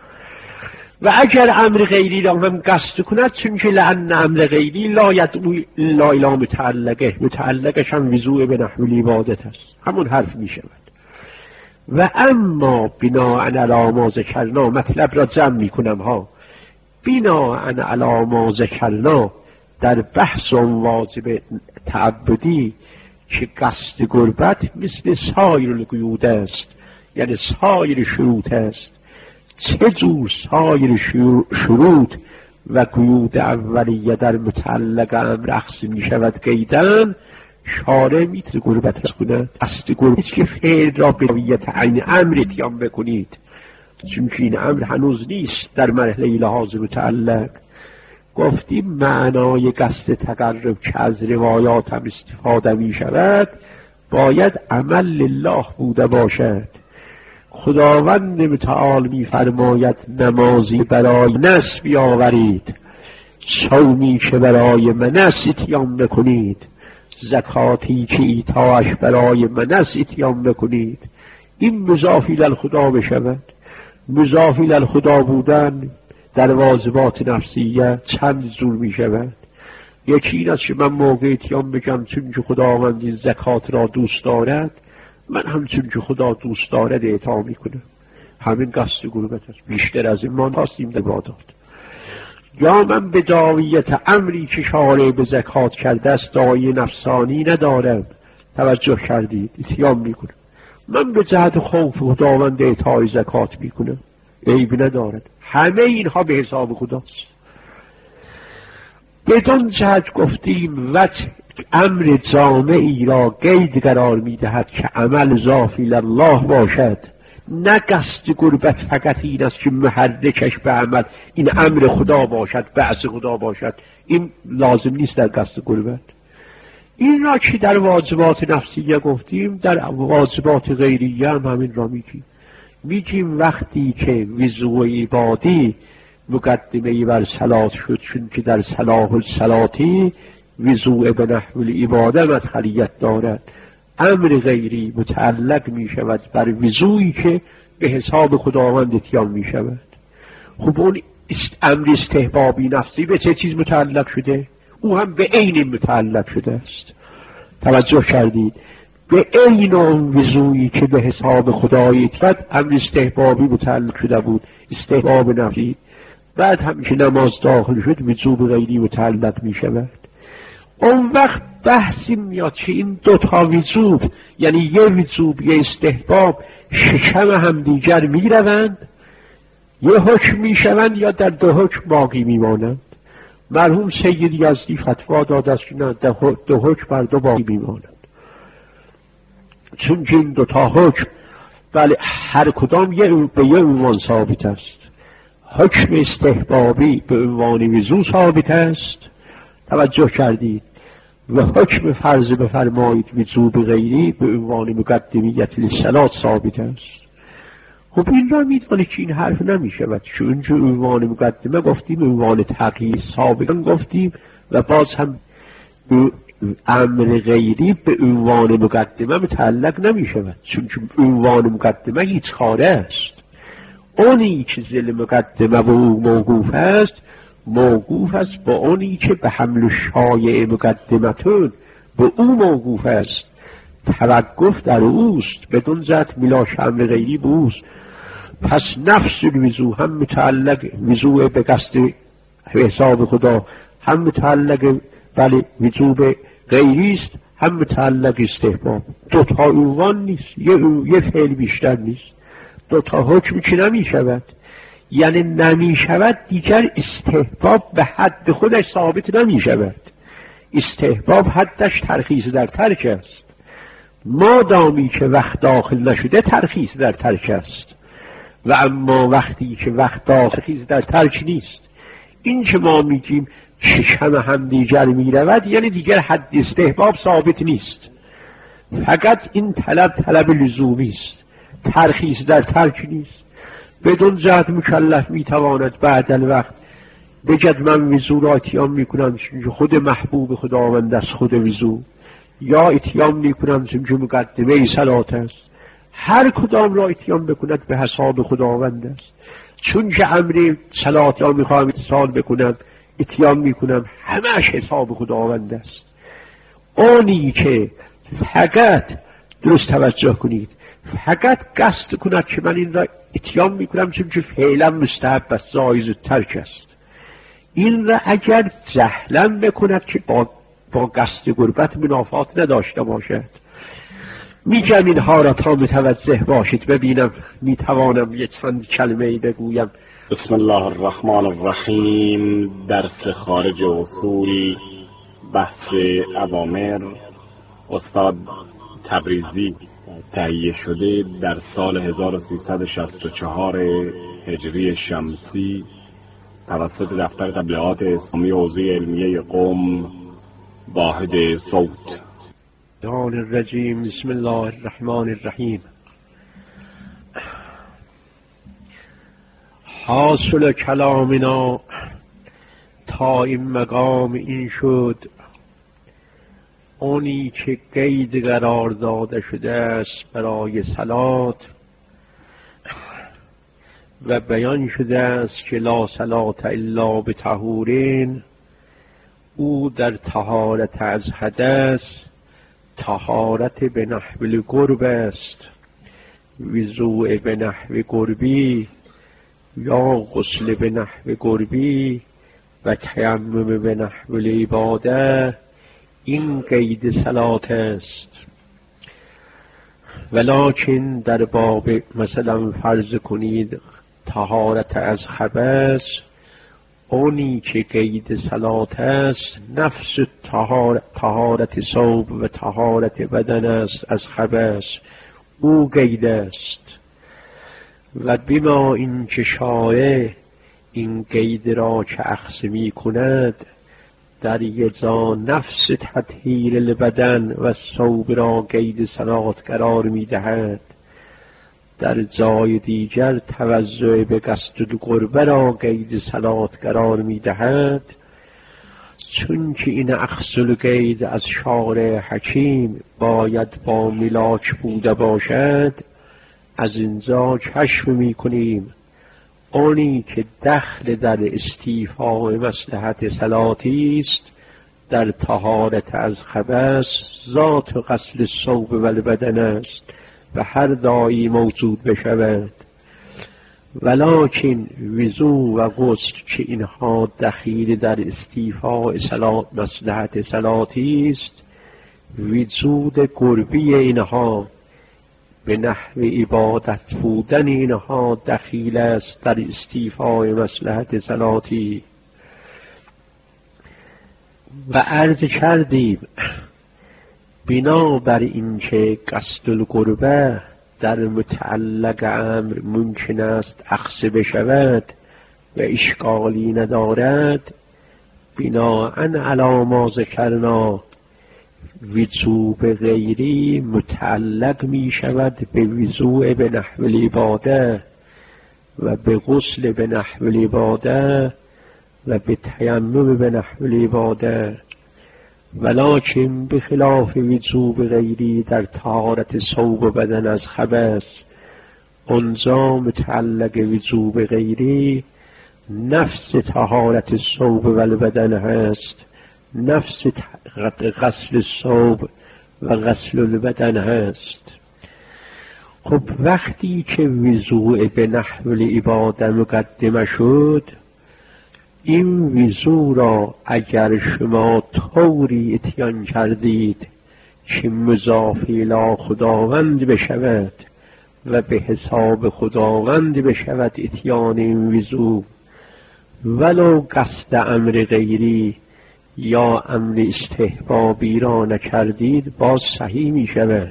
و اگر امر غیری را هم قصد کند، چون که لأن امر غیری لا یدعو الا الی متعلقه، متعلقش هم وضو به نحو العبادت است، همون حرف می شود. و اما بنا علی ما ذکرنا، مطلب را جمع می کنم ها، بنا علی ما ذکرنا در بحث واجب تعبدی که قصد قربت مثل سایر القیود است، یعنی سایر شروط است. چه جور سایر شروط و قیود اولیه در متعلق امر اخذ می شود قیدن، شارع میتونه قربت را کند. قصد قربت که فعل را به داویت عین امر اتیان بکنید، چون که این امر هنوز نیست در مرحله لحاظ متعلق. گفتیم معنای قصد تقرب که از روایات هم استفاده می شود باید عمل لله بوده باشد. خداوند متعال می فرماید نمازی برای نس بیاورید، صومی که برای منس اتیان بکنید، زکاتی که ایتاش برای منس اتیان بکنید. این مضافی للخدا بشود. مضافی للخدا بودن در واجبات نفسیه چند جور می شود. یکی این است که من موقع اتیان بگم چون که خداوند این زکات را دوست دارد، من هم چون که خدا دوست دارد اعطا می کنم. همین قصد قربت است، بیشتر از این ما نخواستیم در عبادات. یا من به داویت امری که شارع به زکات کرده است داعی نفسانی ندارم، توجه کردید، اتیان می کنم. من به جهت خوف خداوند اعطای زکات می کنم، عیب ندارد. همه اینها به حساب خداست. بدون جهت گفتیم وجه امر جامعی را قید قرار میدهد که عمل ضافی لله باشد، نه قصد قربت فقط این است که محرکش به عمل این امر خدا باشد، بعث خدا باشد. این لازم نیست در قصد قربت. این را که در واجبات نفسیه گفتیم، در واجبات غیریه هم همین را میگیم. میگیم وقتی که وضوء عبادی مقدمه بر صلات شد، چون که در صلاح الصلاتی وضوء به نحو العباده مدخلیت دارد، امر غیری متعلق می شود بر وضوئی که به حساب خداوند اتیان می شود. خب اون امر استحبابی نفسی به چه چیز متعلق شده؟ او هم به عین متعلق شده است. توجه کردید؟ به عین اون وضوئی که به حساب خدای اتیان امر استحبابی متعلق شده بود، استحباب نفسی. بعد همیشه نماز داخل شد وضوء به غیری متعلق می شود. اون وقت بحثی میاد که این دو تا وجوب، یعنی یه وجوب یه استحباب، شکم هم دیگر می روند، یه حکم می شوند یا در دو حکم باقی می مانند. مرحوم سید یزدی فتوا داده است که نه، دو حکم بر دو باقی می مانند، چون که این دو تا حکم بله هر کدام یه به یه عنوان ثابت است. حکم استحبابی به عنوان وضو ثابت است، توجه کردید، و حکم فرض بفرمایید وضو به غیری به عنوان مقدمیت للصلاة ثابت است. خب این را میدونه که این حرف نمیشود، چون جو عنوان مقدمه گفتیم، عنوان تغییر سابقا گفتیم، و باز هم به امر غیری به عنوان مقدمه متعلق نمیشود، چون عنوان مقدمه هیچ کاره است. اونی که ذل مقدمه به او موقوف است موقوف است با اونی که به حمل شایع مقدمتون به او موقوف است، توقف در اوست، بدون ذات ملاش امر غیری به اوست. پس نفس الوضو هم متعلق وضو به قصد حساب خدا، هم متعلق بله وضو به غیری است، هم متعلق استحباب. دو تا عنوان نیست، یه, یه فعل بیشتر نیست. دو تا حکم که نمی شود، یعنی نمی شود دیگر استحباب به حد خودش ثابت نمی شود. استحباب حدش ترخیص در ترک است، مادامی که وقت داخل نشده ترخیص در ترک است، و اما وقتی که وقت داخل در ترک نیست، این که ما میگیم شکم هم دیگر می رود، یعنی دیگر حد استحباب ثابت نیست، فقط این طلب طلب لزومی است، ترخیص در ترک نیست. بدون جهت مکلف میتواند بعد الوقت بگد من وضو را اتیام میکنم چون خود محبوب خداوند است خود وضو، یا اتیام میکنم چون مقدمه صلات است. هر کدام را اتیام بکند به حساب خداوند است، چون که امر صلات را میخواهم اتصال بکنم اتیام میکنم، همش حساب خداوند است. اونی که فقط درست توجه کنید، فقط قصد کند که من این را اتیام میکنم چون که فعلا مستحب است، جایز ترک است، این را اگر جهلا بکند که با, با قصد قربت منافات نداشته باشد. میگم اینها را تا متوجه باشید، ببینم میتوانم یک چند کلمه بگویم. بسم الله الرحمن الرحیم. درس خارج اصول، بحث اوامر، استاد تبریزی، تهیه شده در سال هزار و سیصد و شصت و چهار هجری شمسی توسط دفتر تبلیغات اسلامی حوزه علمیه قم، واحد صوت. الشیطان الرجیم. بسم الله الرحمن الرحیم. حاصل کلامنا تا این مقام این شد، اونی که قید قرار داده شده است برای صلات و بیان شده است که لا صلات الا بطهورین، او در طهارت از حدث، طهارت به نحو القرب است، وضوء به نحو قربی یا غسل به نحو قربی و تیمم به نحو العباده، این قید صلات است. ولکن در باب مثلا فرض کنید طهارت از خبث، اونی که قید صلات است نفس طهار طهارت ثوب و طهارت بدن است از خبث، او قید است. و بما این که شارع این قید را که اخذ می کند در یزا نفس تطهیر البدن و ثوب را قید صلات قرار می دهد، در جای دیگر توضع به قصد القربه را قید صلات قرار می دهد. چون که این اخذ القید از شارع حکیم باید با ملاک بوده باشد، از اینجا کشف می کنیم آنی که دخل در استیفاء مصلحت صلاتی است در طهارت از خبث ذات و غسل ثوب و البدن است و هر دایی موجود بشود. ولکن وضو و غسل که اینها دخیل در استیفاء صلات مصلحت صلاتی است، وجود قربی اینها به نحو عبادت بودن اینها دخیل است در استیفاء مصلحت صلاتی. و عرض کردیم بنا بر اینکه قصد القربه در متعلق امر ممکن است اخذ بشود و اشکالی ندارد، بناءً علی ما ذکرنا وضوء غیری متعلق می شود به وضوء به نحو العباده و به غسل به نحو العباده و به تیمم به نحو العباده. ولکن بخلاف وضوء غیری در طهارت ثوب و بدن از خبث، اونجا متعلق وضوء غیری نفس طهارت ثوب و البدن هست، نفس غسل ثوب و غسل البدن هست. خب وقتی که وضوء به نحو العباده مقدمه شد، این وضوء را اگر شما طوری اتیان کردید که مضاف الی خداوند بشود و به حساب خداوند بشود اتیان این وضوء، ولو قصد امر غیری یا امر استحبابی را نکردید، باز صحیح می شود.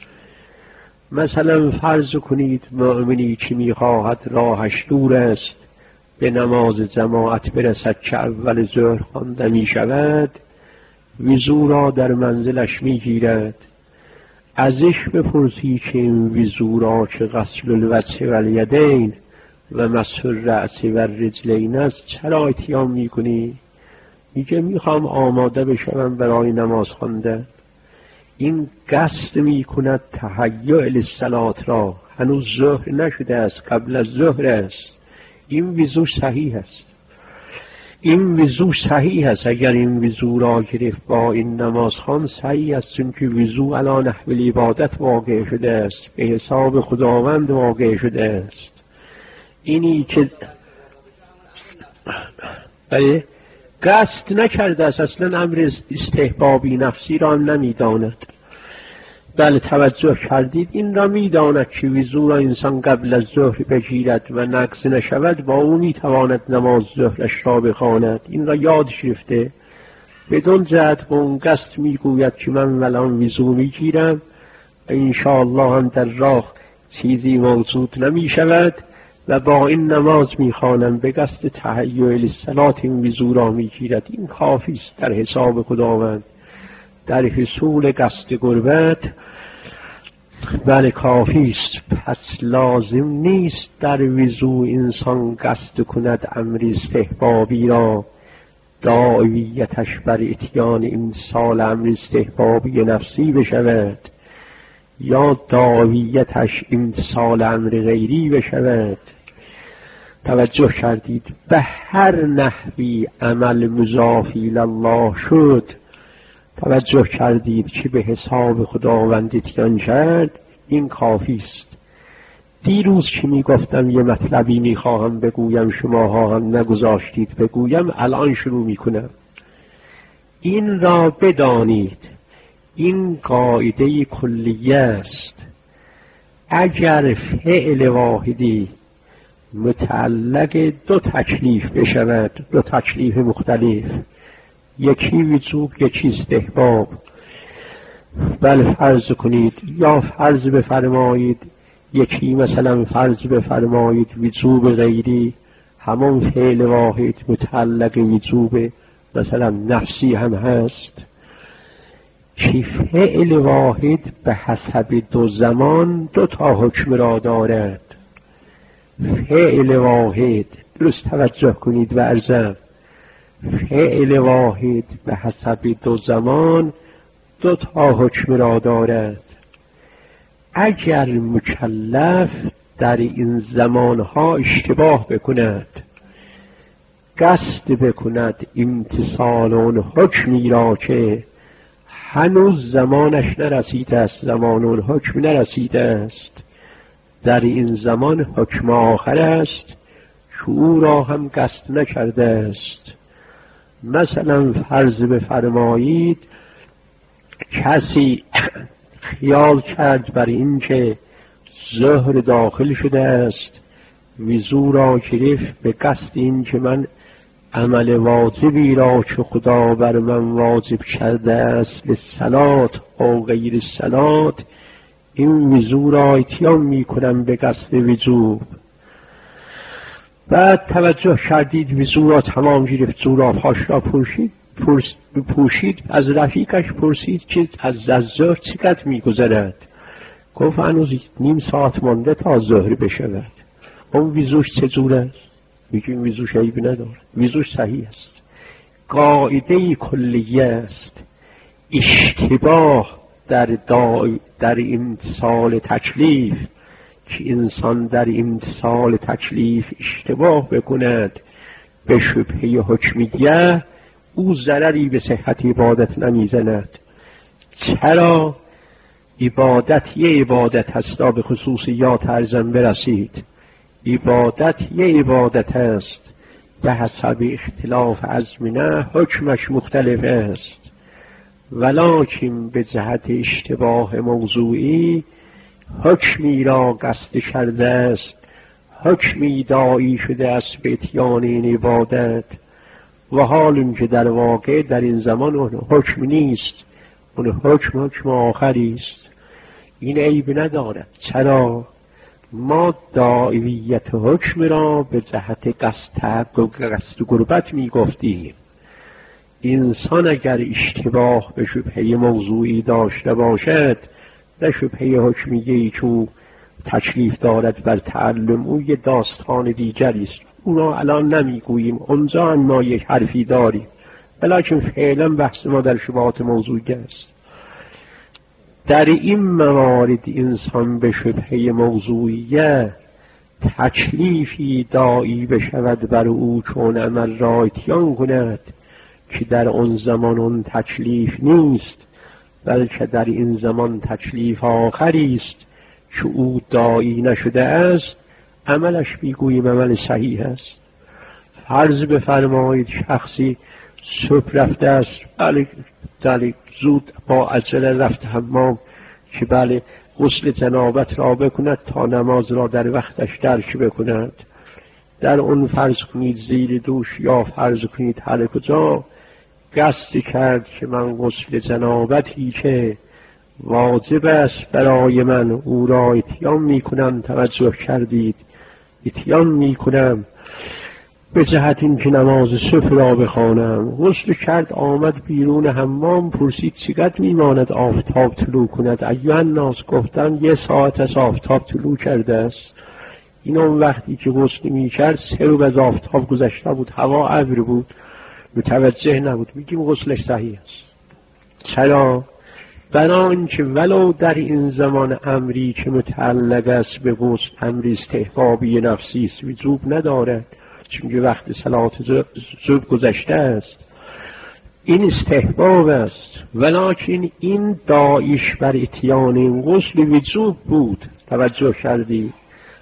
مثلا فرض کنید مؤمنی که می خواهد راهش دور است به نماز جماعت برسد که اول ظهر خوانده می شود، وضو را در منزلش می گیرد. ازش بپرسی که این وضو را که غسل الوجه و الیدین و مسح الرأس و الرجلین است چرا اتیان می کنی؟ میگه میخوام آماده بشم برای نماز خواندن. این قصد میکند تهیع للصلات را، هنوز ظهر نشده است، قبل از ظهر است. این وضو صحیح است، این وضو صحیح است. اگر این وضو را گرفت با این نماز خوان صحیح است، چون که وضو علی نحو العبادت واقع شده است، به حساب خداوند واقع شده است. اینی که بله قصد نکرده است، اصلا امر استحبابی نفسی را نمیداند. بله توجه کردید، این را میداند که وضو را انسان قبل از ظهر بگیرد و نقض نشود، با او میتواند نماز ظهرش را بخواند. این را یاد گرفته، بدون جهت به اون قصد میگوید که من الان وضو میگیرم و انشاءالله هم در راه چیزی موجود نمیشود و با این نماز میخوانم، به قصد تهیع للصلات این وضو را میگیرد. این کافی است در حساب خداوند. در حصول قصد قربت بله کافی است. پس لازم نیست در وضو انسان قصد کند امر استحبابی را، داعیتش بر اتیان این سال امر استحبابی نفسی بشود یا داعیتش این سال امر غیری بشود. توجه کردید، به هر نحوی عمل مضافی لله شد، توجه کردید که به حساب خداوند اتیان کرد، این کافی است. دیروز که می گفتم یه مطلبی می خواهم بگویم، شماها هم نگذاشتید بگویم، الان شروع می کنم. این را بدانید، این قاعده کلیه است. اگر فعل واحدی متعلق دو تکلیف بشود، دو تکلیف مختلف، یکی وجوب یکی استحباب. بله فرض کنید یا فرض بفرمایید یکی مثلا فرض بفرمایید وجوب غیری همون فعل واحد متعلق وجوب مثلا نفسی هم هست که فعل واحد به حسب دو زمان دو تا حکم را دارد. فعل واحد، درست توجه کنید و ارزم، فعل واحد به حسب دو زمان دو تا حکم را دارد. اگر مکلف در این زمانها اشتباه بکند، قصد بکند امتثال اون حکمی را که هنوز زمانش نرسیده است، زمان اون حکم نرسیده است، در این زمان حکم آخر است که او را هم قصد نکرده است. مثلا فرض بفرمایید کسی خیال کرد بر این که ظهر داخل شده است، وضو را گرفت به قصد این که من عمل واجبی را که خدا بر من واجب کرده است به صلات و غیر صلات، این وضو را اتیان می کنم به قصد وجوب. بعد توجه کردید وضو را تمام گرفت، وضو را پاش را پوشید پوشید از رفیقش پرسید که از ظهر چقدر می گذرد؟ گفت هنوز نیم ساعت مانده تا ظهر بشود. اون وضوش چجور است؟ میگیم وضوش عیبی نداره، وضوش صحیح است. قاعده کلیه است اشتباه در در امتثال تکلیف، که انسان در امتثال تکلیف اشتباه بکند به شبهه حکمیه، او ضرری به صحت عبادت نمیزند. چرا؟ عبادت یه عبادت هست، به خصوصیات ارزم برسید. عبادت یه عبادت است، به حسب اختلاف ازمنه حکمش مختلف است، ولکن به جهت اشتباه موضوعی حکمی را قصد کرده است، حکمی داعی شده است به اتیان این عبادت، و حال این که در واقع در این زمان اون حکم نیست، اون حکم حکم آخری است. این عیب ندارد. چرا؟ ما داعیت حکم را به جهت قصد تحقق قصد قربت می گفتیم. انسان اگر اشتباه به شبهه موضوعی داشته باشد، نه شبهه حکمیه‌ای که تکلیف دارد بر تعلم، او یه داستان دیگری است، او را الان نمیگوییم، اونجا ما یک حرفی داریم، ولیکن فعلا بحث ما در شبهات موضوعی است. در این موارد انسان به شبهه موضوعیه تکلیفی داعی بشود بر او چون عمل را اتیان کند که در اون زمان اون تکلیف نیست، بلکه در این زمان تکلیف آخری است که او داعی نشده است، عملش بیگوییم عمل صحیح است. فرض بفرمایید شخصی صبح رفته است، بله بله زود با عجله رفت حمام که بله غسل جنابت را بکند تا نماز را در وقتش درک بکند. در اون فرض کنید زیر دوش یا فرض کنید هر کجا قصد کرد که من غسل جنابتی که واجب است برای من او را اتیان می کنم. توجه کردید؟ اتیان می کنم به جهت این که نماز صبح را بخوانم. غسل کرد، آمد بیرون حمام، پرسید چقدر میماند آفتاب طلوع کند؟ ایها الناس، گفتن یه ساعت از آفتاب طلوع کرده است. این اون وقتی که غسل می کرد سه روز از آفتاب گذشته بود، هوا ابر بود، متوجه نبود. میگیم غسلش صحیح است. چرا؟ برای اینکه ولو در این زمان امری که متعلق است به غسل امری استحبابی نفسی است، وجوب ندارد، چون که وقت صلات صبح گذشته است، این استحباب است، ولکن این داعیش بر اتیان این غسل وجوب بود. توجه کردی؟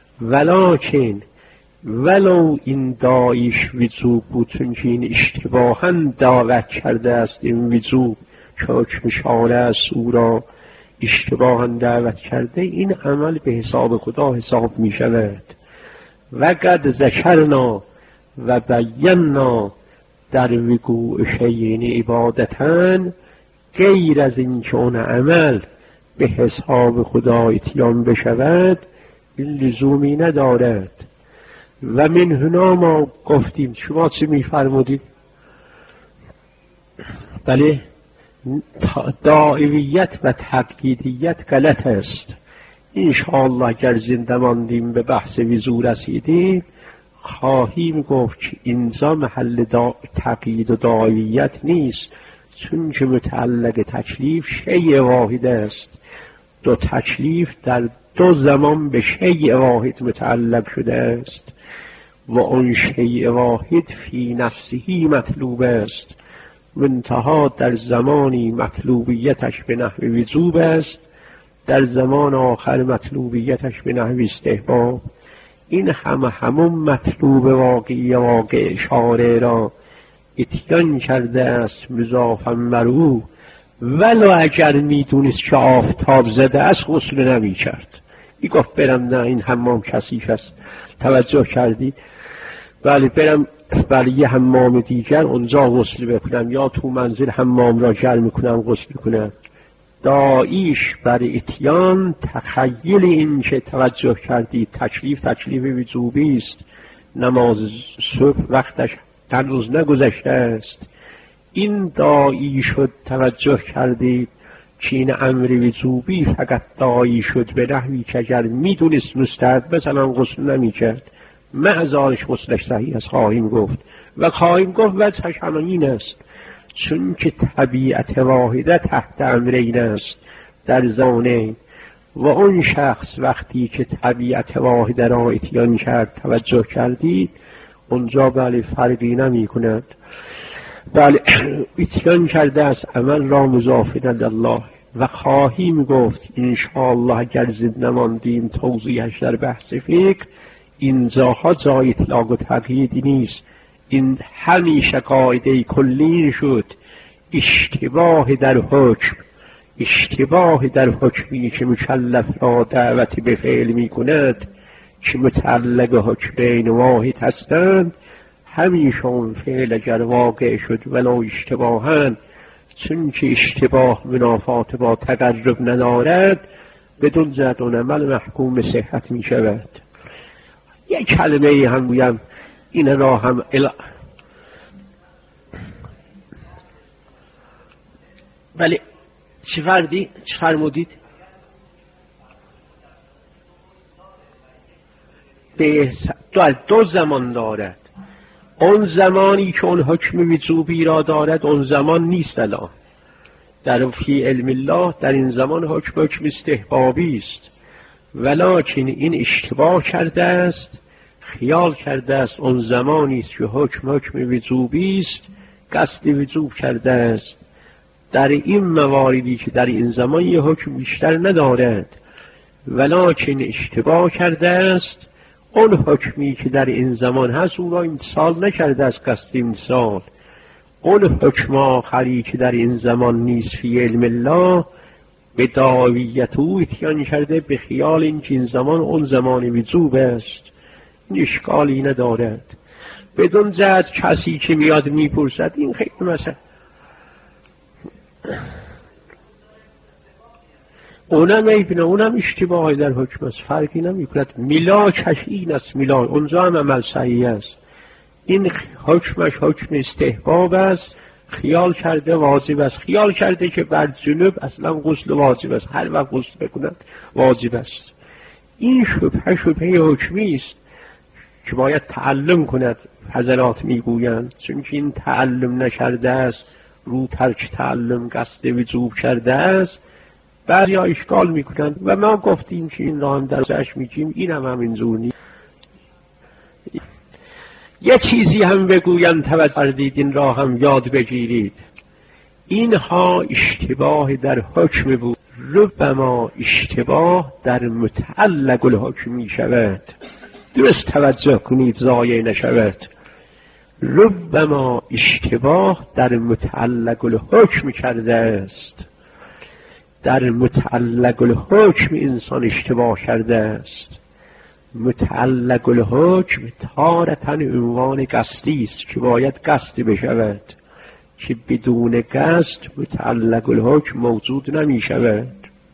ولکن ولو این داعیش وجوب بود، چون که این اشتباها دعوت کرده است این وجوب که حکم شارع است، او را اشتباها دعوت کرده، این عمل به حساب خدا حساب می شود. و قد ذکرنا و بینا در وقوع شیئین عبادتن، غیر از این که اون عمل به حساب خدا اتیان بشود این لزومی ندارد. و من هنا ما گفتیم، شما چی میفرمودید؟ بله، دائمیت و تقییدیت غلط است. انشاءالله اگر زنده ماندیم به بحث وضو رسیدیم خواهیم گفت که اینجا محل تقیید و دائمیت نیست، چون که متعلق تکلیف شیء واحد است. دو تکلیف در دو زمان به شیء واحد متعلق شده است و اون شیء واحد فی نفسه مطلوب است، منتها در زمانی مطلوبیتش به نحو وجوب است، در زمان آخر مطلوبیتش به نحو استحباب. این همه همون مطلوب واقعی واقع اشاره را اتیان کرده است مضافا مرو، ولو اگر میدونست که آفتاب زده است غسل نمی کرد. ای گفت برم نه این حمام کثیف است، توجه کردی؟ ولی برم ولی یه حمام دیگر اونجا غسل بکنم، یا تو منزل حمام را گرم کنم غسل کنم. داییش بر اتیان تخیل این که توجه کردی تکلیف تکلیف وجوبی است، نماز صبح وقتش هنوز نگذشته است. این دایی شد توجه کردید که این امر وجوبی فقط دایی شد به نحوی که اگر میدونست مستحب مثلا غسل نمیکرد معذارش غسلش صحیح است خواهیم گفت، و خواهیم گفت وجهش همین است، چون که طبیعت واحده تحت امرین است در زانه، و اون شخص وقتی که طبیعت واحده را اتیان کرد توجه کردید اونجا بله فرقی نمی کند، بله اتیان کرده است عمل را مضافن الله. و خواهیم گفت انشاءالله اگر زنده ماندیم توضیحش در بحث فقه، اینجاها جای اطلاق و تقییدی نیست. این همیشه قاعده کلی شد، اشتباه در حکم، اشتباه در حکمی که مکلف را دعوت به فعل می کند که متعلق حکمین واحد هستند، همیشون فعل اگر واقع شد ولو اشتباهن، چون که اشتباه منافات با تقرب ندارد بدون زد اون عمل محکوم صحت می شود. یک کلمه هم گویم این را هم الا بله چی فردی؟ چی فرمودید؟ به دو, دو زمان دارد. اون زمانی که اون حکم وجوبی را دارد اون زمان نیست الان در فی علم الله، در این زمان حکم حکم استحبابی است، ولکن این اشتباه کرده است، خیال کرده است اون زمانی است که حکم حکم وجوبی است، قصد وجوب کرده است. در این مواردی که در این زمان یه حکم بیشتر ندارد ولکن اشتباه کرده است، اون حکمی که در این زمان هست اون را امتثال نکرده است قصد امتثال، اون حکم آخری که در این زمان نیست فی علم الله به دعویت او اتیان کرده به خیال این که این زمان اون زمان وجوب است. این اشکالی ندارد. بدون زد کسی که میاد میپرسد این خیلی مثلا اونم ایبنه اونم اشتباهی در حکم است، فرقی نمی کند. ملاکش این است، ملاک اونجا هم عمل صحیح است، این حکمش حکم استحباب است، خیال کرده واجب است، خیال کرده که بر جنوب اصلا غسل واجب است، هر وقت غسل بکند واجب است. این شبهه شبهه حکمی است که باید تعلم کند. حضرات میگویند چون که این تعلم نکرده است، رو ترک تعلم قصد وجوب کرده است، بعضی اشکال میکنند و ما گفتیم که این را هم درسش میگیم، این هم همینجور نیست. یه چیزی هم بگویم توجه کردید این را هم یاد بگیرید، اینها اشتباه در حکم بود، ربما اشتباه در متعلق الحکم می شود. درست توجه کنید ضایع نشود. ربما اشتباه در متعلق الحکم کرده است، در متعلق الحکم انسان اشتباه کرده است، متعلق الحکم تارة عنوان قصدی است که باید قصد بشود، که بدون قصد متعلق الحکم موجود نمی شود.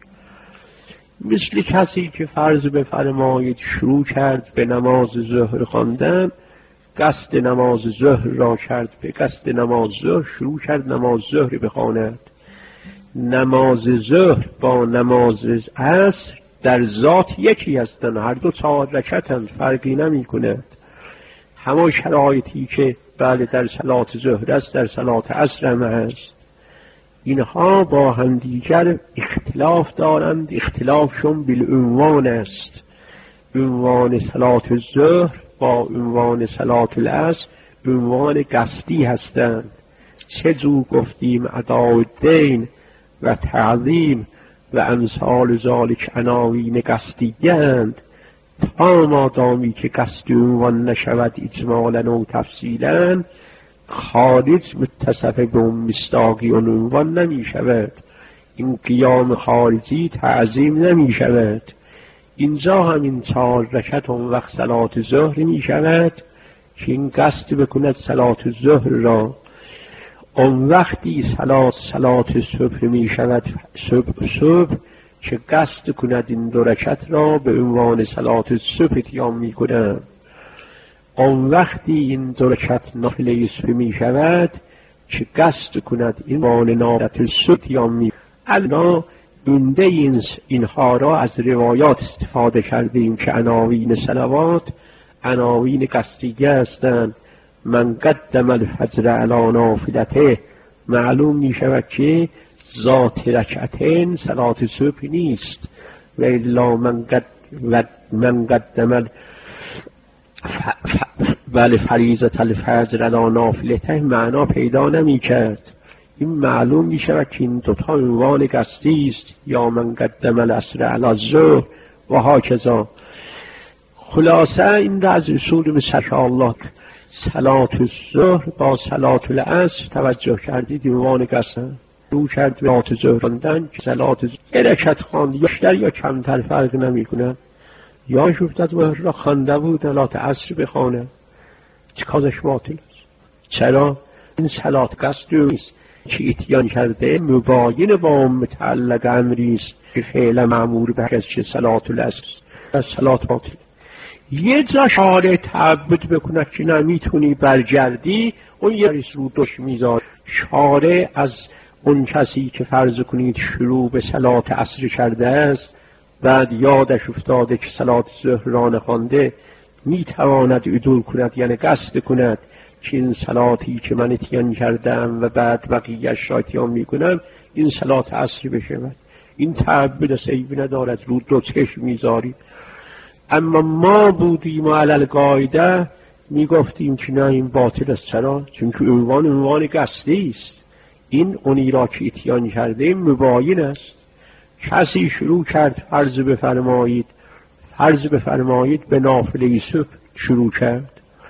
مثل کسی که فرض بفرمایید شروع کرد به نماز ظهر خواندن، قصد نماز ظهر را کرد، به قصد نماز ظهر شروع کرد نماز ظهر بخواند. نماز ظهر با نماز عصر در ذات یکی هستند، هر دو چهار رکعتند، فرقی نمی کند. همه شرایطی که بله در صلات ظهر است در صلات عصر هم هست. اینها با هم دیگر اختلاف دارند، اختلافشون بالعنوان است. عنوان صلات ظهر با عنوان صلات العصر عنوان قصدی هستند. چه جو گفتیم اداء الدین و تعظیم و امثال ذالک عناوین قصدی‌اند، تا مادامی که قصد عنوان نشود اجمالا و تفصیلا، خارج متصف به اون مصداقی و عنوان نمی شود. این قیام خارجی تعظیم نمی شود. اینجا همین چهار رکعت اون وقت صلات ظهر می شود که این قصد بکند صلات ظهر را. اون وقتی صلات صلات صبح می شود صبح صبح که قصد کند این دو رکعت را به عنوان صلات صبح اتیام می کند. اون وقتی این دو رکعت نافله صبح می شود که قصد کند این عنوان نافله صبح اتیام می کند. الان بنده این اینها را از روایات استفاده کردیم که عناوین صلوات عناوین قصدیه هستند. من قدم الفجر علی نافلته، معلوم می شود که ذات رکعتین صلات صبح نیست. و الا من قد و من قدم بل فریضه الفجر علی نافلته معنا پیدا نمی کرد. این معلوم می شود که این دوتا عنوان قصدی است. یا من قدم العصر علی الظهر و هاکذا. خلاصه این را از اصول مثل الله صلات الظهر با صلات العصر توجه کردید عنوان قصد رو کرد به صلات ظهر خواندن که صلات رکعت خواند یا بیشتر یا کمتر فرق نمی کند. یا شفتد ظهر را خوانده بود صلات عصر بخوانه، چه کازش باطل است؟ چرا؟ این صلات قصد نیست که اتیان کرده مباین با متعلق امری است که فعل معمور به از چه صلات العصر از صلات باطل. یه جا شارع تعبد بکنه که نمیتونی برگردی، اون یه ریس رو دوش میذار. شارع از اون کسی که فرض کنید شروع به صلات عصر کرده است، بعد یادش افتاده که صلات ظهر را نخوانده، میتواند عدول کند، یعنی قصد کند که این صلاتی که من اتیان کردم و بعد بقیه‌اش را اتیان میکنم این صلات عصر بشود. این تعبد سیبی ندارد، رو دوچکش میذاری. اما ما بودیم و علل قاعده میگفتیم که نه این باطل است. چرا؟ چون که عنوان عنوان قصدی است. این اونی را که اتیان کرده مباین است. کسی شروع کرد فرض بفرمایید فرض بفرمایید به نافله صبح شروع کرد،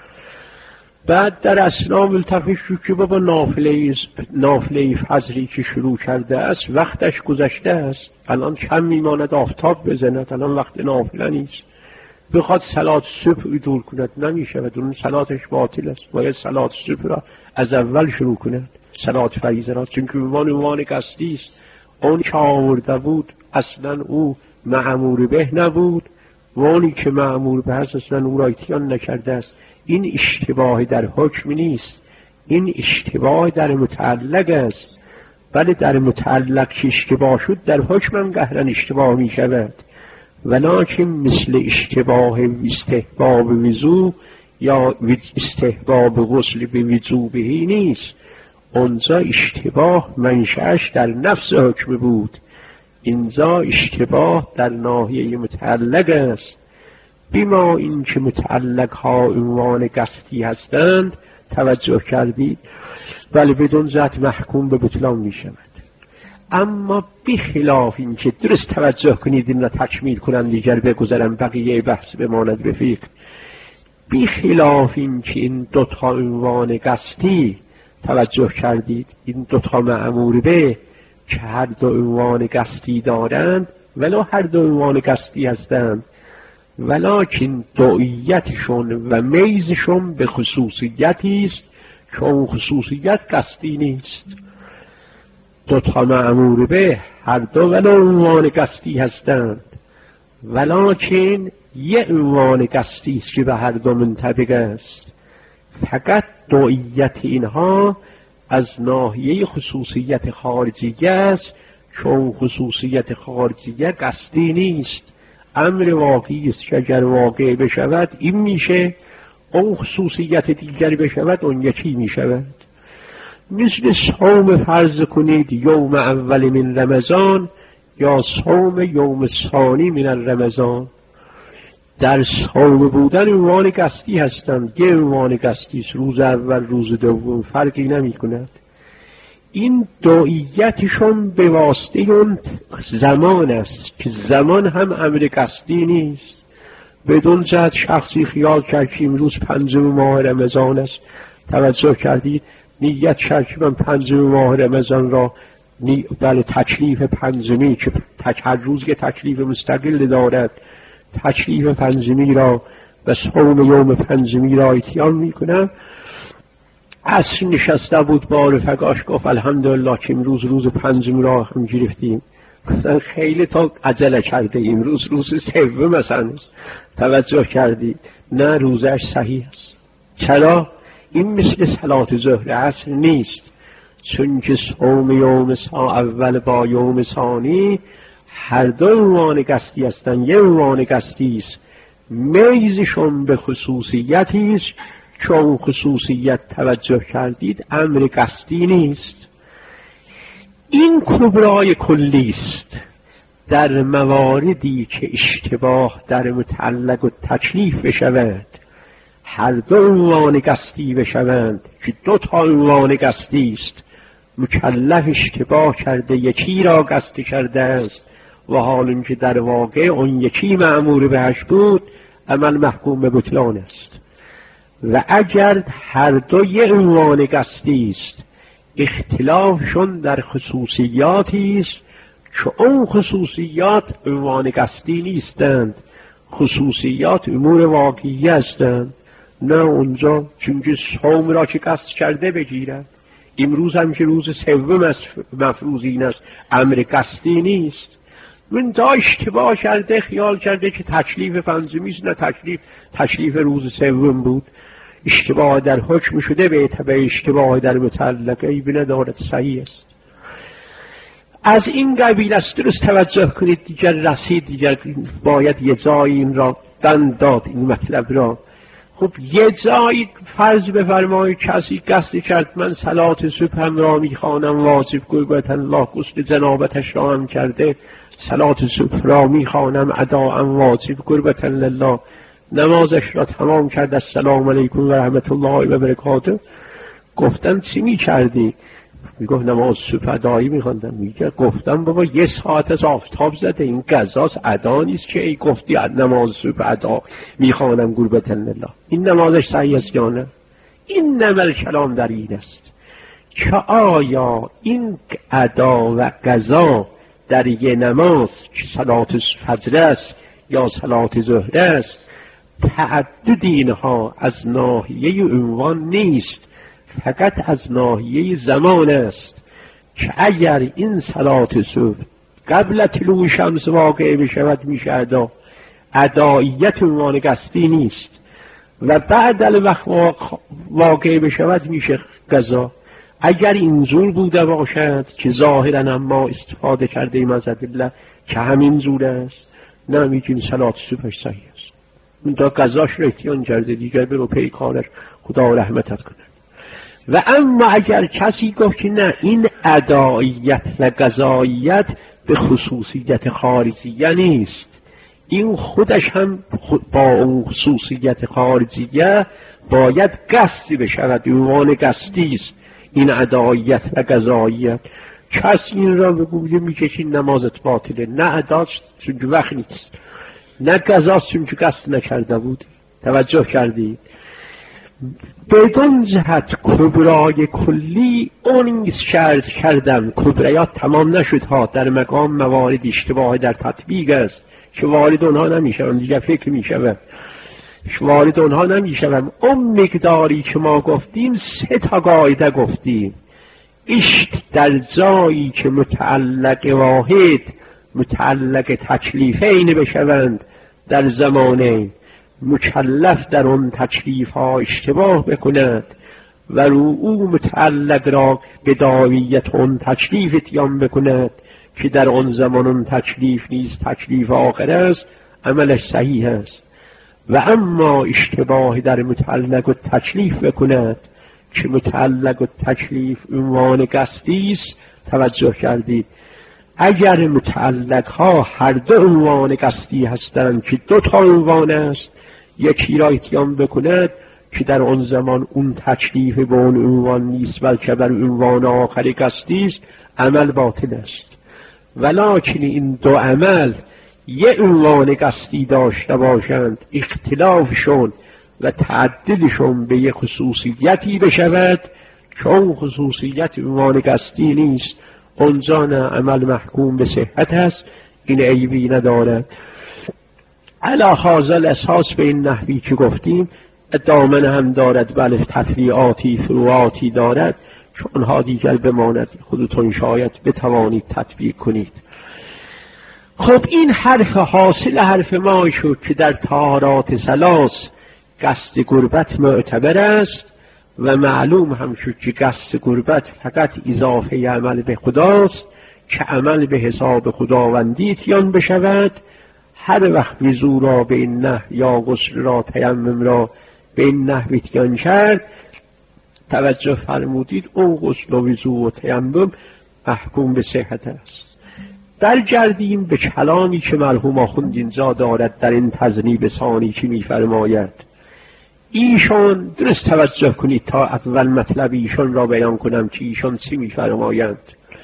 بعد در اثنا ملتفت شد که بابا نافله نافله فجری که شروع کرده است وقتش گذشته است، الان کم میماند آفتاب بزند، الان وقت نافله نیست، بخواد صلات صبح دور کند نمیشود، اون صلاتش باطل است. باید صلات صبح را از اول شروع کند، صلات فریضه را، چون که عنوان عنوان قصدی است. اون که آورده بود اصلا او مأمور به نبود و اونی که مأمور به است اصلا او را اتیان نکرده است. این اشتباه در حکم نیست، این اشتباه در متعلق است. ولی در متعلق که اشتباه شد در حکم هم قهرن اشتباه می شود، ولکن مثل اشتباه استحباب وضو یا استحباب غسل به وضو بهی نیست. اونجا اشتباه منشأش در نفس حکم بود، اینجا اشتباه در ناحیه متعلق است. بیما این که متعلق ها عنوان قصدی هستند توجه کردید، ولی بدون ذات محکوم به بطلان می شود. اما بخلاف این که درست توجه کنید این را تکمیل کنند دیگر بگذارم بقیه بحث بماند رفیق. بخلاف این که این دوتا عنوان قصدی توجه کردید، این دوتا مأمور به که هر دو عنوان قصدی دارند ولو هر دو عنوان قصدی هستند، ولکن دعیتشون و میزشون به خصوصیتی است که اون خصوصیت قصدی نیست. دو تا مأمور به هر دو ولو عنوان قصدی هستند، ولکن یک عنوان قصدی است که به هر دو منطبق است. فقط دعیت اینها از ناحیه خصوصیت خارجیه است، چون خصوصیت خارجیه قصدی نیست. امر واقعی است که اگر واقع بشود این میشه، اون خصوصیت دیگر بشود اون یکی میشود. مثل صوم فرض کنید یوم اول من رمضان یا صوم یوم ثانی من رمضان. در صوم بودن عنوان قصدی هستند، یه عنوان قصدی است، روز اول روز دوم فرقی نمی کند. این دعیتشون به واسطه اون زمان است که زمان هم امر قصدی نیست. بدون جهت شخصی خیال کرد که امروز پنجم ماه رمضان است، توجه کردید نیت کرد که من پنجم ماه رمضان را برای تکلیف پنجمی که هر روز یه تکلیف مستقل دارد، تکلیف پنجمی را و صوم یوم پنجمی را اتیان میکنم. عصر نشسته بود با رفقاش گفت الحمدلله که امروز روز پنجم را هم گرفتیم. گفتن خیلی تا عجله کرده، امروز روز سوم مثلا است. توجه کردید؟ نه، روزش صحیح است. چرا؟ این مثل صلات ظهر عصر نیست، چون که صوم یوم سا اول با یوم ثانی هر دو عنوان قصدی هستند. یه عنوان قصدی است، میزشون به خصوصیتی است، چون خصوصیت توجه کردید امر قصدی نیست. این کبرای کلی است در مواردی که اشتباه در متعلق و تکلیف بشود، هر دو عنوان قصدی بشوند که دو تا عنوان قصدی است، مکلف اشتباه کرده یکی را قصد کرده است و حال اینکه در واقع اون یکی مأمور بهش بود، عمل محکوم به بطلان است. و اگر هر دو یک عنوان قصدی است، اختلافشون در خصوصیاتی است که اون خصوصیات عنوان قصدی نیستند، خصوصیات امور واقعی هستند. نه اونجا چونکه صوم را که قصد کرده بگیرد، امروز هم که روز سوم مفروض این است، امر قصدی نیست. من تا اشتباه کرده خیال کرده که تکلیف پنجمی است، نه تکلیف تکلیف روز سوم بود. اشتباه در حکم شده به تبع اشتباه در متعلقه، ای ندارد، صحیح است. از این قبیل است. درست توجه کنید، دیگر رسید، دیگر باید یه جایی این را بند داد این مطلب را. خب یه جایی فرض بفرمایید کسی قصد کرد من صلات صبح هم را میخوانم، واجب قربت الله غسل جنابتش را هم کرده، صلات صبح را میخوانم اداء واجب قربت الله، نمازش را تمام کرد، السلام علیکم و رحمت الله و برکاته. گفتن چی میکردی؟ میگفت نماز صبح ادایی میخواندم. میگه گفتم بابا یه ساعت از آفتاب زده، این قضاست، ادا نیست که ای گفتی نماز صبح ادا میخوانم قربت الله. این نمازش صحیح است یا نه؟ این نمل کلام در این است که آیا این ادا و قضا در یه نماز که صلات فجر است یا صلات ظهر است، تعدد اینها از ناحیه عنوان نیست، فقط از ناحیه زمان است که اگر این صلات صبح قبل طلوع شمس واقع بشود میشه ادا، اداییت عنوان قصدی نیست، و بعد الوقت واقع بشود میشه قضا. اگر اینجور بوده باشد که ظاهرا اما استفاده کرده ایم از ادله که همین جور است، نه میگیم صلات صبحش صحیح است، اون تا قضاش رو اتیان کرده، دیگر برو پی کارش، خدا رحمتت کنه. و اما اگر کسی گفت که نه این اداییت و قضاییت به خصوصیت خارجیه نیست، این خودش هم خود با اون خصوصیت خارجیه باید قصدی بشود، عنوان قصدی است این اداییت و قضاییت. کسی این را بگویه میکشین نمازت باطله، نه اداست چون که وقت نیست، نه قضاست چون که قصد نکرده بود. توجه کردید؟ بدون جهت کبرای کلی اون شرط کردم، کبریات تمام نشد ها، در مقام موارد اشتباه در تطبیق است که وارد اونها نمیشوم، دیگر فکر میشوم وارد اونها نمیشوم. اون مقداری که ما گفتیم سه تا قاعده گفتیم. اشت در جایی که متعلق واحد متعلق تکلیفین بشوند در زمانه، مکلف در اون تکلیف ها اشتباه بکند و رو او متعلق را به داویت اون تکلیف اتیان بکند که در اون زمان اون تکلیف نیست، تکلیف آخر است، عملش صحیح است. و اما اشتباه در متعلق و تکلیف بکند که متعلق و تکلیف عنوان قصدی است. توجه کردید اگر متعلق ها هر دو عنوان قصدی هستند که دو تا عنوان است، یکی را اتیان بکند که در اون زمان اون تکلیف به اون عنوان نیست بلکه بر عنوان آخر قصدی است، عمل باطل است. ولکن این دو عمل یه عنوان قصدی داشته باشند، اختلافشون و تعددشون به یک خصوصیتی بشود که اون خصوصیت عنوان قصدی نیست، اونجا نه عمل محکوم به صحت است، این عیبی ندارد. علی هذا الاساس به این نحوی که گفتیم دامن هم دارد، بله تفریعاتی فروعاتی دارد، چون ها دیگر بماند خودتون شاید بتوانید تطبیق کنید. خب این حرف حاصل حرف ما شد که در طهارات ثلاث قصد قربت معتبر است و معلوم هم شد که قصد قربت فقط اضافه عمل به خداست که عمل به حساب خداوندی اتیان بشود. هر وقت وضو را به این نحو یا غسل را تیمم را به این نحو اتیان کرد، توجه فرمودید اون غسل و وضو و تیمم محکوم به صحت است. برگردیم به کلامی که مرحوم آخوند اینجا دارد در این تذنیب ثانی که می‌فرماید. ایشان درست توجه کنید تا اول مطلب ایشان را بیان کنم که ایشان چی می‌فرمایند.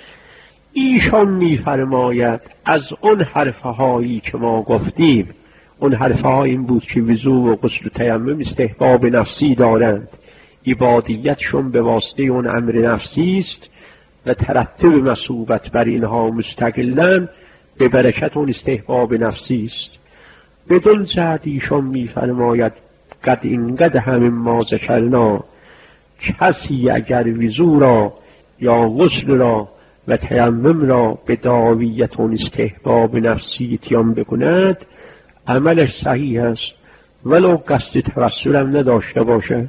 ایشان می‌فرماید از اون حرفهایی که ما گفتیم، اون حرفها این بود که وضو و غسل و تیمم استحباب نفسی دارند، عبادیتشون به واسطه اون امر نفسی است و ترتب مثوبت بر اینها مستقلاً به برکت اون استحباب نفسی است. بدون جهت ایشان می‌فرماید قد اینقد همین ما ذکرنا، کسی اگر وضو را یا غسل را و تیمم را به داویت اون استحباب نفسی اتیان بکند، عملش صحیح است ولو قصد توسل هم نداشته باشد.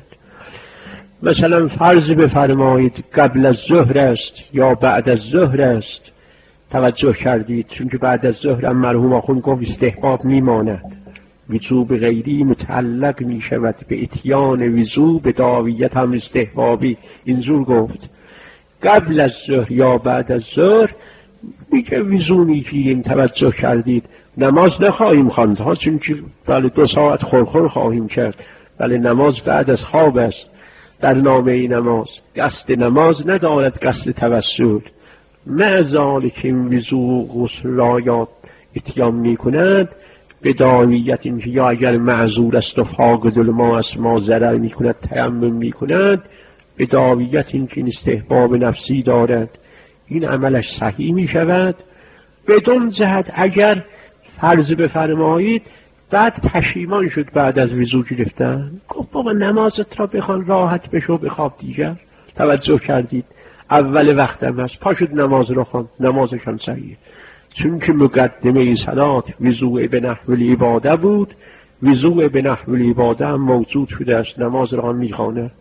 مثلا فرض بفرمایید قبل از ظهر است یا بعد از ظهر است، توجه کردید چون که بعد از ظهر هم مرحوم آخوند گفت استحباب میماند، وضو به غیری متعلق می شود به اتیان وضو به داویت هم استحبابی. اینجور گفت قبل از ظهر یا بعد از ظهر میگه وضو میگیریم، توجه کردید نماز نخواهیم خواند ها چون که بله دو ساعت خورخور خواهیم کرد، بله نماز بعد از خواب است، در نامه نماز قصد نماز ندارد قصد توسل. معزال که این وضو غسل را یا اتیان میکند به داویت این که یا اگر معذور است و فاقد الماء است ما ضرر میکند تیمم میکند، به داویت این که این استحباب نفسی دارد، این عملش صحیح میشود. بدون جهت اگر فرض بفرمایید بعد پشیمان شد بعد از وضو گرفتن، گفت بابا نمازت را بخوان راحت بشو بخواب دیگر، توجه کردید اول وقتم هست پا شد نماز را خواند، نمازشان صحیح، چون که مقدمه صلات وضوء به نحو العباده بود، وضوء به نحو العباده هم موجود شده است، نماز را میخواند.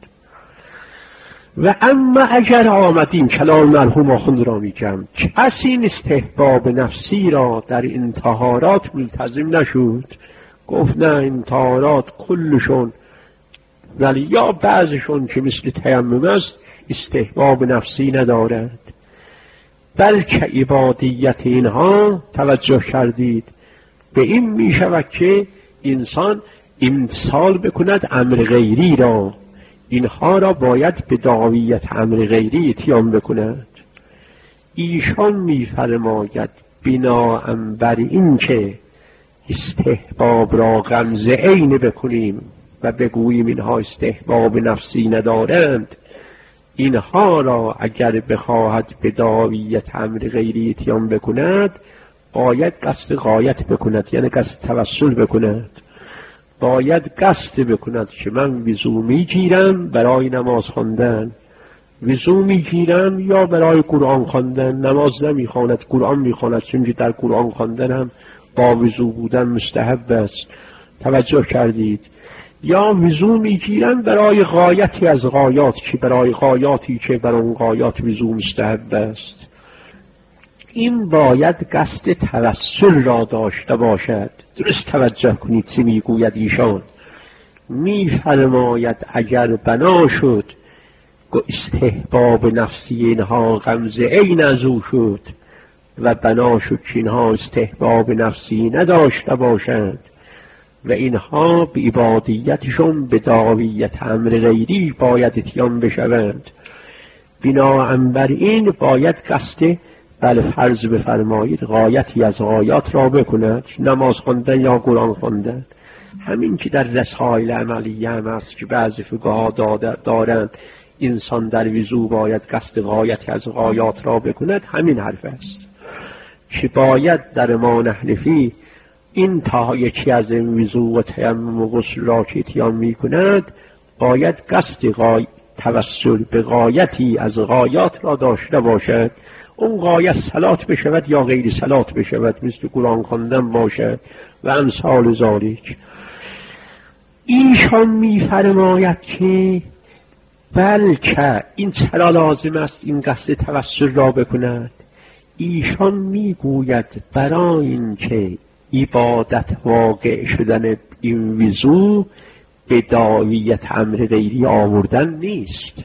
و اما اگر آمدیم کلام مرحوم آخوند را میگم که این استحباب نفسی را در این طهارات ملتزم نشد، گفت نه این طهارات کلشون ولی یا بعضشون که مثل تیمم است استحباب نفسی ندارد، بلکه عبادیت اینها توجه کردید به این می شود که انسان امتثال بکند امر غیری را، اینها را باید به داویت امر غیری اتیان بکند. ایشان می فرماید بناء بر این که استحباب را غمزه عین بکنیم و بگوییم اینها استحباب نفسی ندارند، اینها را اگر بخواهد به داویت امر غیری اتیان بکند باید قصد غایت بکند، یعنی قصد توسل بکند. باید قصد بکند که من وضو میگیرم برای نماز خواندن، وضو میگیرم یا برای قرآن خواندن. نماز نمیخواند، قرآن میخواند، چون در قرآن خواندن هم با وضو بودن مستحب است. توجه کردید؟ یا وضو میگیرم برای غایتی از غایات، که برای غایاتی که بر اون غایات وضو مستحب است. این باید قصد توسل را داشته باشد. درست توجه کنید چه میگوید ایشان. میفرماید اگر بنا شد استحباب نفسی اینها غمزه عین از او شد و بنا شد که اینها استحباب نفسی نداشته باشند و اینها به عبادیتشون به دعویت امر غیری باید اتیان بشوند، بناهن بر این باید قصد بله فرض بفرمایید غایتی از غایات را بکند، نماز خواندن یا قرآن خواندن. همین که در رسائل عملیه هم است که بعضی فقها دارند انسان در وضو باید قصد غایتی از غایات را بکند، همین حرف است که باید در ما نحنفی این تا یکی از این وضو و تیمم و غسل را که اتیان می کند باید قصد غای... توسل به غایتی از غایات را داشته باشد. اون غایت صلات بشود یا غیر صلات بشود، مثل قرآن خواندن باشد و امثال ذالک. ایشان می فرماید که بلکه این چرا لازم است این قصد توسل را بکند. ایشان می گوید برای این که عبادت واقع شدن این وضو به داویت امر غیری آوردن نیست.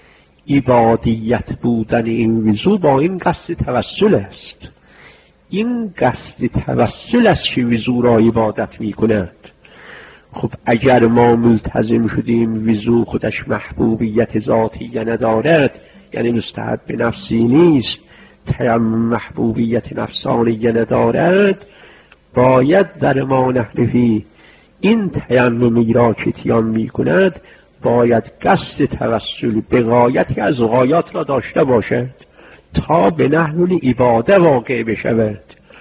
عبادیت بودن این وضو با این قصد توسل است. این قصد توسل است که وضو را عبادت می کند. خب اگر ما ملتزم شدیم وضو خودش محبوبیت ذاتی ندارد، یعنی مستحب نفسی نیست، تیمم محبوبیت نفسانی ندارد، باید در ما نحنفی این تیممی را که اتیان می کند باید قصد توسل به غایتی از غایات را داشته باشد تا به نحو عباده واقع بشود.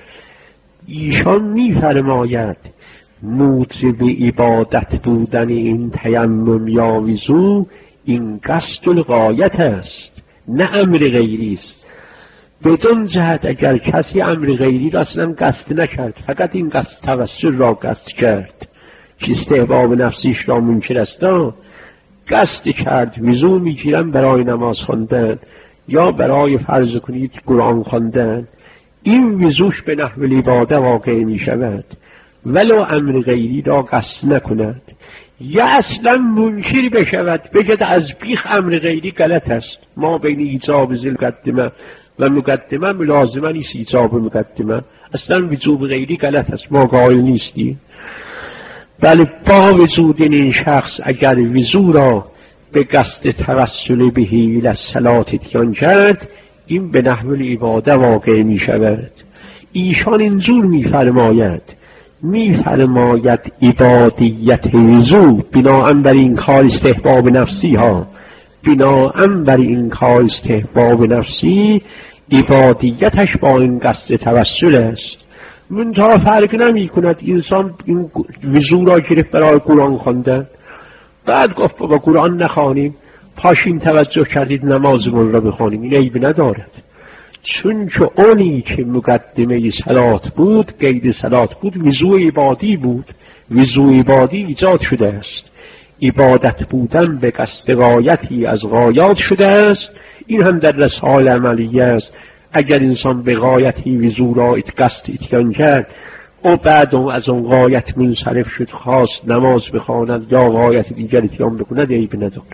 ایشان می فرماید موجب عبادت بودن این تیمم یا وضو این قصد الغایت است، نه امر غیری است. بدون جهت اگر کسی امر غیری را اصلا قصد نکرد، فقط این قصد توسل را قصد کرد که استحباب نفسیش را منکر است، قصد کرد وضو میگیرم برای نماز خواندن یا برای فرض کنید قرآن خواندن، این وضوش به نحو عباده واقع می شود ولو امر غیری را قصد نکند. یا اصلا منکر بشود، بگد از بیخ امر غیری غلط است، ما بین ایجاب ذی المقدمه و مقدمه ملازمه نیست، ایجاب مقدمه اصلا وضو غیری غلط است، ما قائل نیستیم. بله با وجود این شخص اگر وضو را به قصد توسل بهی الی الصلاة اتیان کرد، این به نحو عباده واقع می شود. ایشان اینجور می فرماید می فرماید عبادیت وضو بناءً بر این کار استحباب نفسی ها، بناءً بر این کار استحباب نفسی عبادیتش با این قصد توسل است. منتها فرق نمی کند انسان این وضو را گرفت برای قرآن خواندن، بعد گفت بابا قرآن نخوانیم، پاشین توجه کردید نمازمون را بخوانیم، این عیب ندارد، چون که اونی که مقدمه صلات بود قید صلات بود وضو عبادی بود، وضو عبادی ایجاد شده است، عبادت بودن به قصد غایتی از غایات شده است. این هم در رسائل عملیه است. اگر انسان به غایتی وضو را قصد اتیان کرد و بعد از اون غایت منصرف شد خواست نماز بخواند یا غایت دیگر اتیان بکند، عیب ندارد.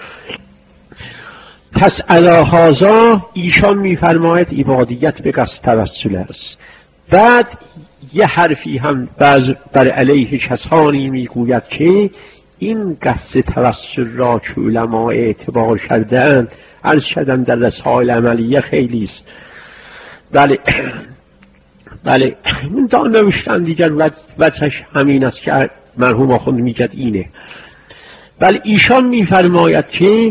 پس علی هذا ایشان میفرماید عبادیت به قصد توسل است. بعد یه حرفی هم بر علیه کسانی میگوید که این قصد توسل را که علما اعتبار کردند، عرض شدن در رسائل عملیه خیلی است. بله بله من تا نوشتن دیگر وجهش همین است که مرحوم آخوند میگد اینه. بله ایشان میفرماید که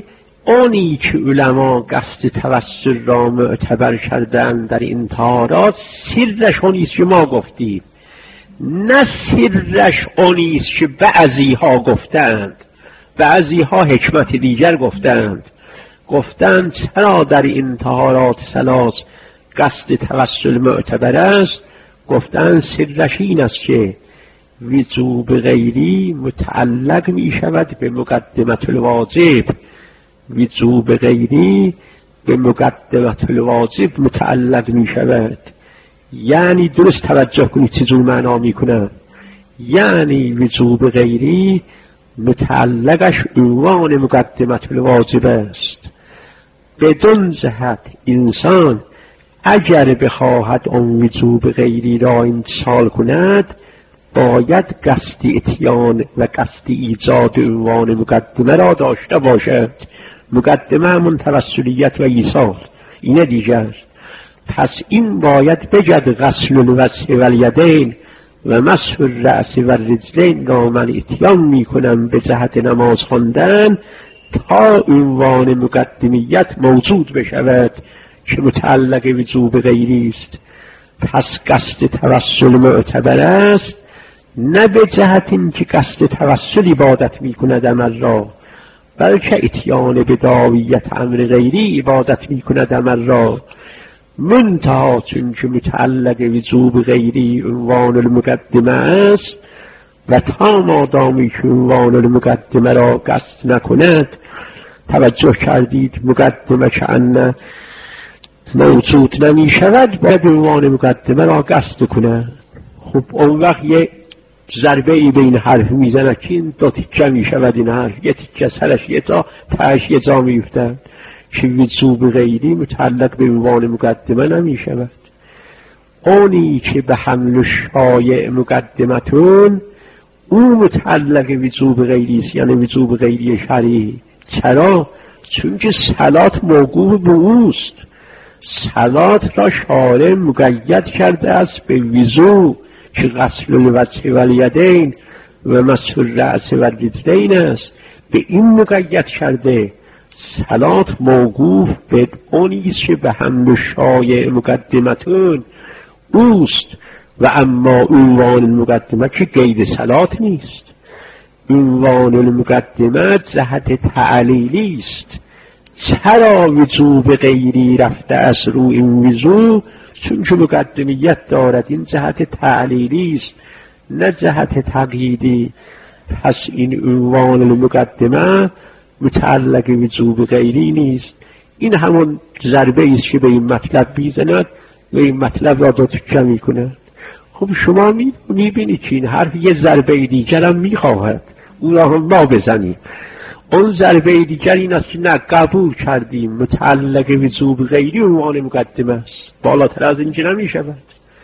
اونی که علما قصد توسل را معتبر کردن در این طهارات، سرش اونیست که ما گفتیم، نه سرش اونیست که بعضی ها گفتند. بعضی ها حکمت دیگر گفتند، گفتند چرا در این طهارات ثلاث قصد توسل معتبر است؟ گفتند سرش این است که وجوب غیری متعلق می شود به مقدمت الواجب، وجوب غیری به مقدمت الواجب متعلق می شود. یعنی درست توجه کنید چجور معنا می کنم. یعنی وجوب غیری متعلقش عنوان مقدمت الواجب است. بدون جهت انسان اگر بخواهد آن وجوب غیری را انتصال کند، باید قصد اتیان و قصد ایجاد عنوان مقدمه را داشته باشد. مقدمه همون توسلیت و ایصال، اینه دیگر. پس این باید بجد غسل الوجه و الیدین و مسح الرأس و الرجلین را من اتیان میکنم به جهت نماز خواندن تا عنوان مقدمیت موجود بشود که متعلق وجوب غیری است. پس قصد توسل معتبر است، نه به جهت این که قصد توسل عبادت میکند عمل را، بلکه اتیان به داویت امر غیری عبادت میکند عمل را. منتها چون که متعلق وجوب غیری عنوان المقدمه است و تا مادامی که عنوان المقدمه را قصد نکند، توجه کردید مقدمه که ان موجود نمی شود، باید عنوان مقدمه را قصد کند. خب اون وقت یه ضربه ای به این حرف میزنه که این دو تیکه می شود، این حرف یه تیکه سرش یه تا تهش یه جا می افتد که وجوب غیری متعلق به عنوان مقدمه نمی شود. اونی که به حمل شایع مقدمتون او متعلق وجوب غیری است، یعنی وجوب غیری شرعی. چرا؟ چون که صلات موقوف به اوست. صلات را شارع مقید کرده است به وضو که غسل الوجه و الیدین و مسح الرأس و الرجلین است. به این مقید کرده. صلات موقوف به اونی است که به حمل شایع مقدمتون اوست، و اما عنوان المقدمه که قید صلات نیست. عنوان المقدمه جهت تعلیلی است. چرا وجوب غیری رفته است رو این وضو؟ چون که مقدمیت دارد. این جهت تعلیلی است نه جهت تقییدی. پس این عنوان المقدمه متعلق وجوب غیری نیست. این همون ضربه است که به این مطلب میزند و این مطلب را دو تکه میکند. خب شما میبینید که این حرف یه ضربه دیگر هم میخواهد، او را هم ما بزنیم. اون ضربه دیگر این است که نه، قبول کردیم متعلق وجوب غیری عنوان مقدمه است، بالاتر از این که نمی شود.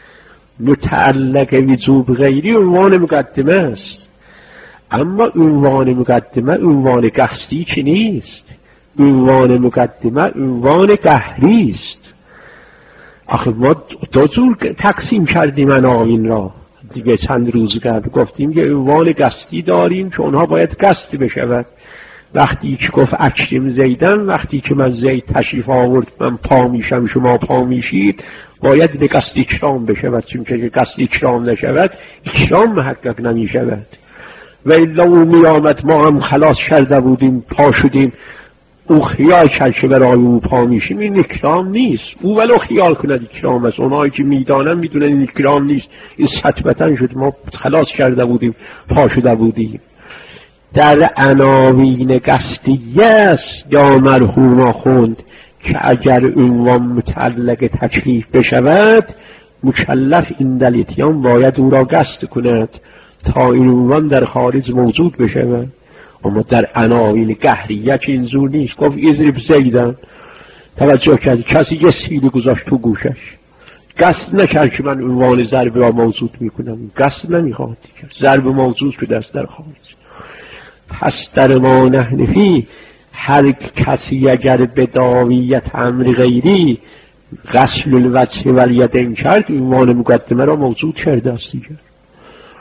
متعلق وجوب غیری عنوان مقدمه است، اما عنوان مقدمه عنوان قصدی که نیست. عنوان مقدمه عنوان قهری است. آخه ما دو جور تقسیم کردیم عناوین را دیگه. چند روز قبل گفتیم که عنوان قصدی داریم که اونها باید قصد بشود. وقتی که گفت اکرم زیدن، وقتی که من زید تشریف آورد من پا میشم شما پا میشید، باید به قصد اکرام بشود. چون که قصد اکرام نشود اکرام محقق نمیشود. و الا اون میامد ما هم خلاص کرده بودیم پا شدیم، او خیال کرد که برای او پا میشیم، این اکرام نیست. او ولو خیال کند اکرام است، اونایی که میدانن میدونن این اکرام نیست. این سطبتن شد ما خلاص کرده بودیم پا شده بودیم. در عناوین قصدیه است یا مرحوم خوند که اگر عنوان متعلق تکلیف بشود، مکلف این دلیتیان باید او را قصد کند تا این عنوان در خارج موجود بشود. اما در عناوین قهریه که اینجور نیست. گفت اضرب زیدن، توجه کرد کسی یه سیلی گذاشت تو گوشش، قصد نکرد که من عنوان ضرب را موجود میکنم. قصد نمیخواد دیگر، ضرب موجود شده است در خارج. پس در ما نحنفی هر کسی اگر به داویت امر غیری غسل الوجه و الیدین کرد، عنوان مقدمه را موجود کرده است دیگر.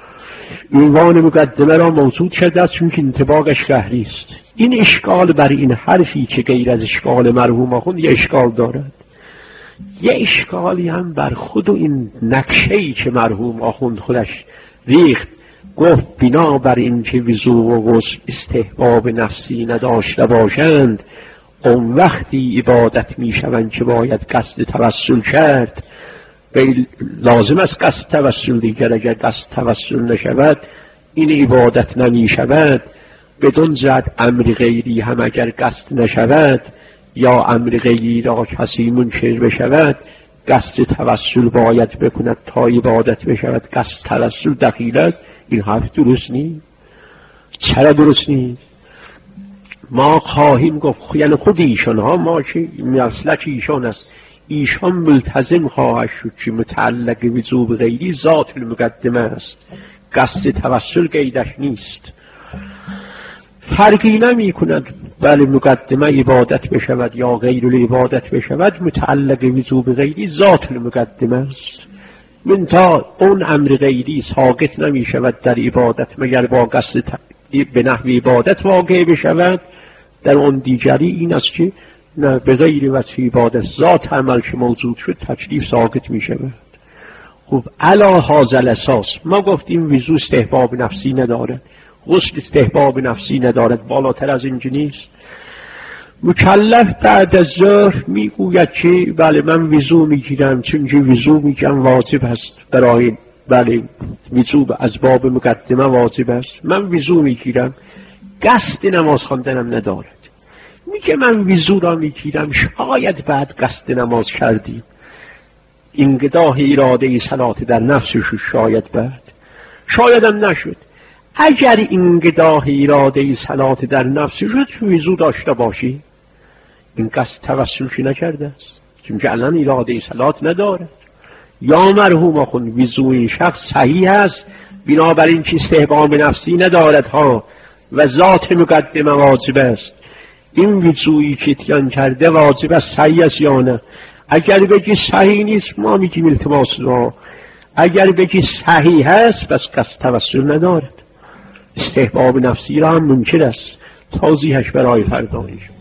عنوان مقدمه را موجود کرده است چون که انطباقش قهری است. این اشکال بر این حرفی که غیر از اشکال مرحوم آخوند یه اشکال دارد، یه اشکالی هم بر خود و این نقشه‌ای که مرحوم آخوند خودش ریخت. گفت بنا بر این که وضوء و غسل استحباب نفسی نداشته باشند، اون وقتی عبادت می شوند که باید قصد توسل کرد. لازم است قصد توسل دیگر، اگر قصد توسل نشود این عبادت نمی شود. بدون زد امر غیری هم اگر قصد نشود یا امر غیری را کسی منکر بشود، قصد توسل باید بکند تا عبادت بشود. قصد توسل دخیل است. این حرف درست نیست. چرا درست نیست؟ ما خواهیم گفت یعنی خود ایشان ها، ما که مسلک ایشان است، ایشان ملتزم خواهد شد که متعلق وضوء غیری ذات المقدمه است، قصد توسل قیدش نیست. فرقی نمی کند بله مقدمه عبادت بشود یا غیر العبادت بشود، متعلق وضوء غیری ذات المقدمه است. من تا اون امر غیری ساقط نمی شود در عبادت مگر با قصد به نحو عبادت واقع بشود. در اون دیگری این است که نه به غیر وجه عبادت ذات عمل که موجود شد تکلیف ساقط می شود. خب علا هذا الاساس ما گفتیم وضوء استحباب نفسی ندارد، غسل استحباب نفسی ندارد، بالاتر از این نیست. مکلف بعد از ظهر میگوید که بله من وضوء میگیرم چون که وضوء میگم واجب است برای بله وضوء از باب مقدمه واجب است، من وضوء میگیرم، قصد نماز خواندنم ندارد. میگه من وضوء را میگیرم، شاید بعد قصد نماز کردیم، انقضاء اراده صلات در نفسش شاید بعد شاید هم نشد. اگر انقضاء اراده صلات در نفسش شد وضوء داشته باشی، این قصد توسلشی نکرده است چون که الان اراده صلات ندارد. یا مرحوم آخوند وضوء این شخص صحیح است بنابراین که استحباب نفسی ندارد ها و ذات مقدمه واجب است. این وضوئی که اتیان کرده واجب است، صحیح است یا نه؟ اگر بگی صحیح نیست ما میگیم التماس را، اگر بگی صحیح است بس قصد توسل ندارد، استحباب نفسی را هم منکر است. توضیحش برای فردایش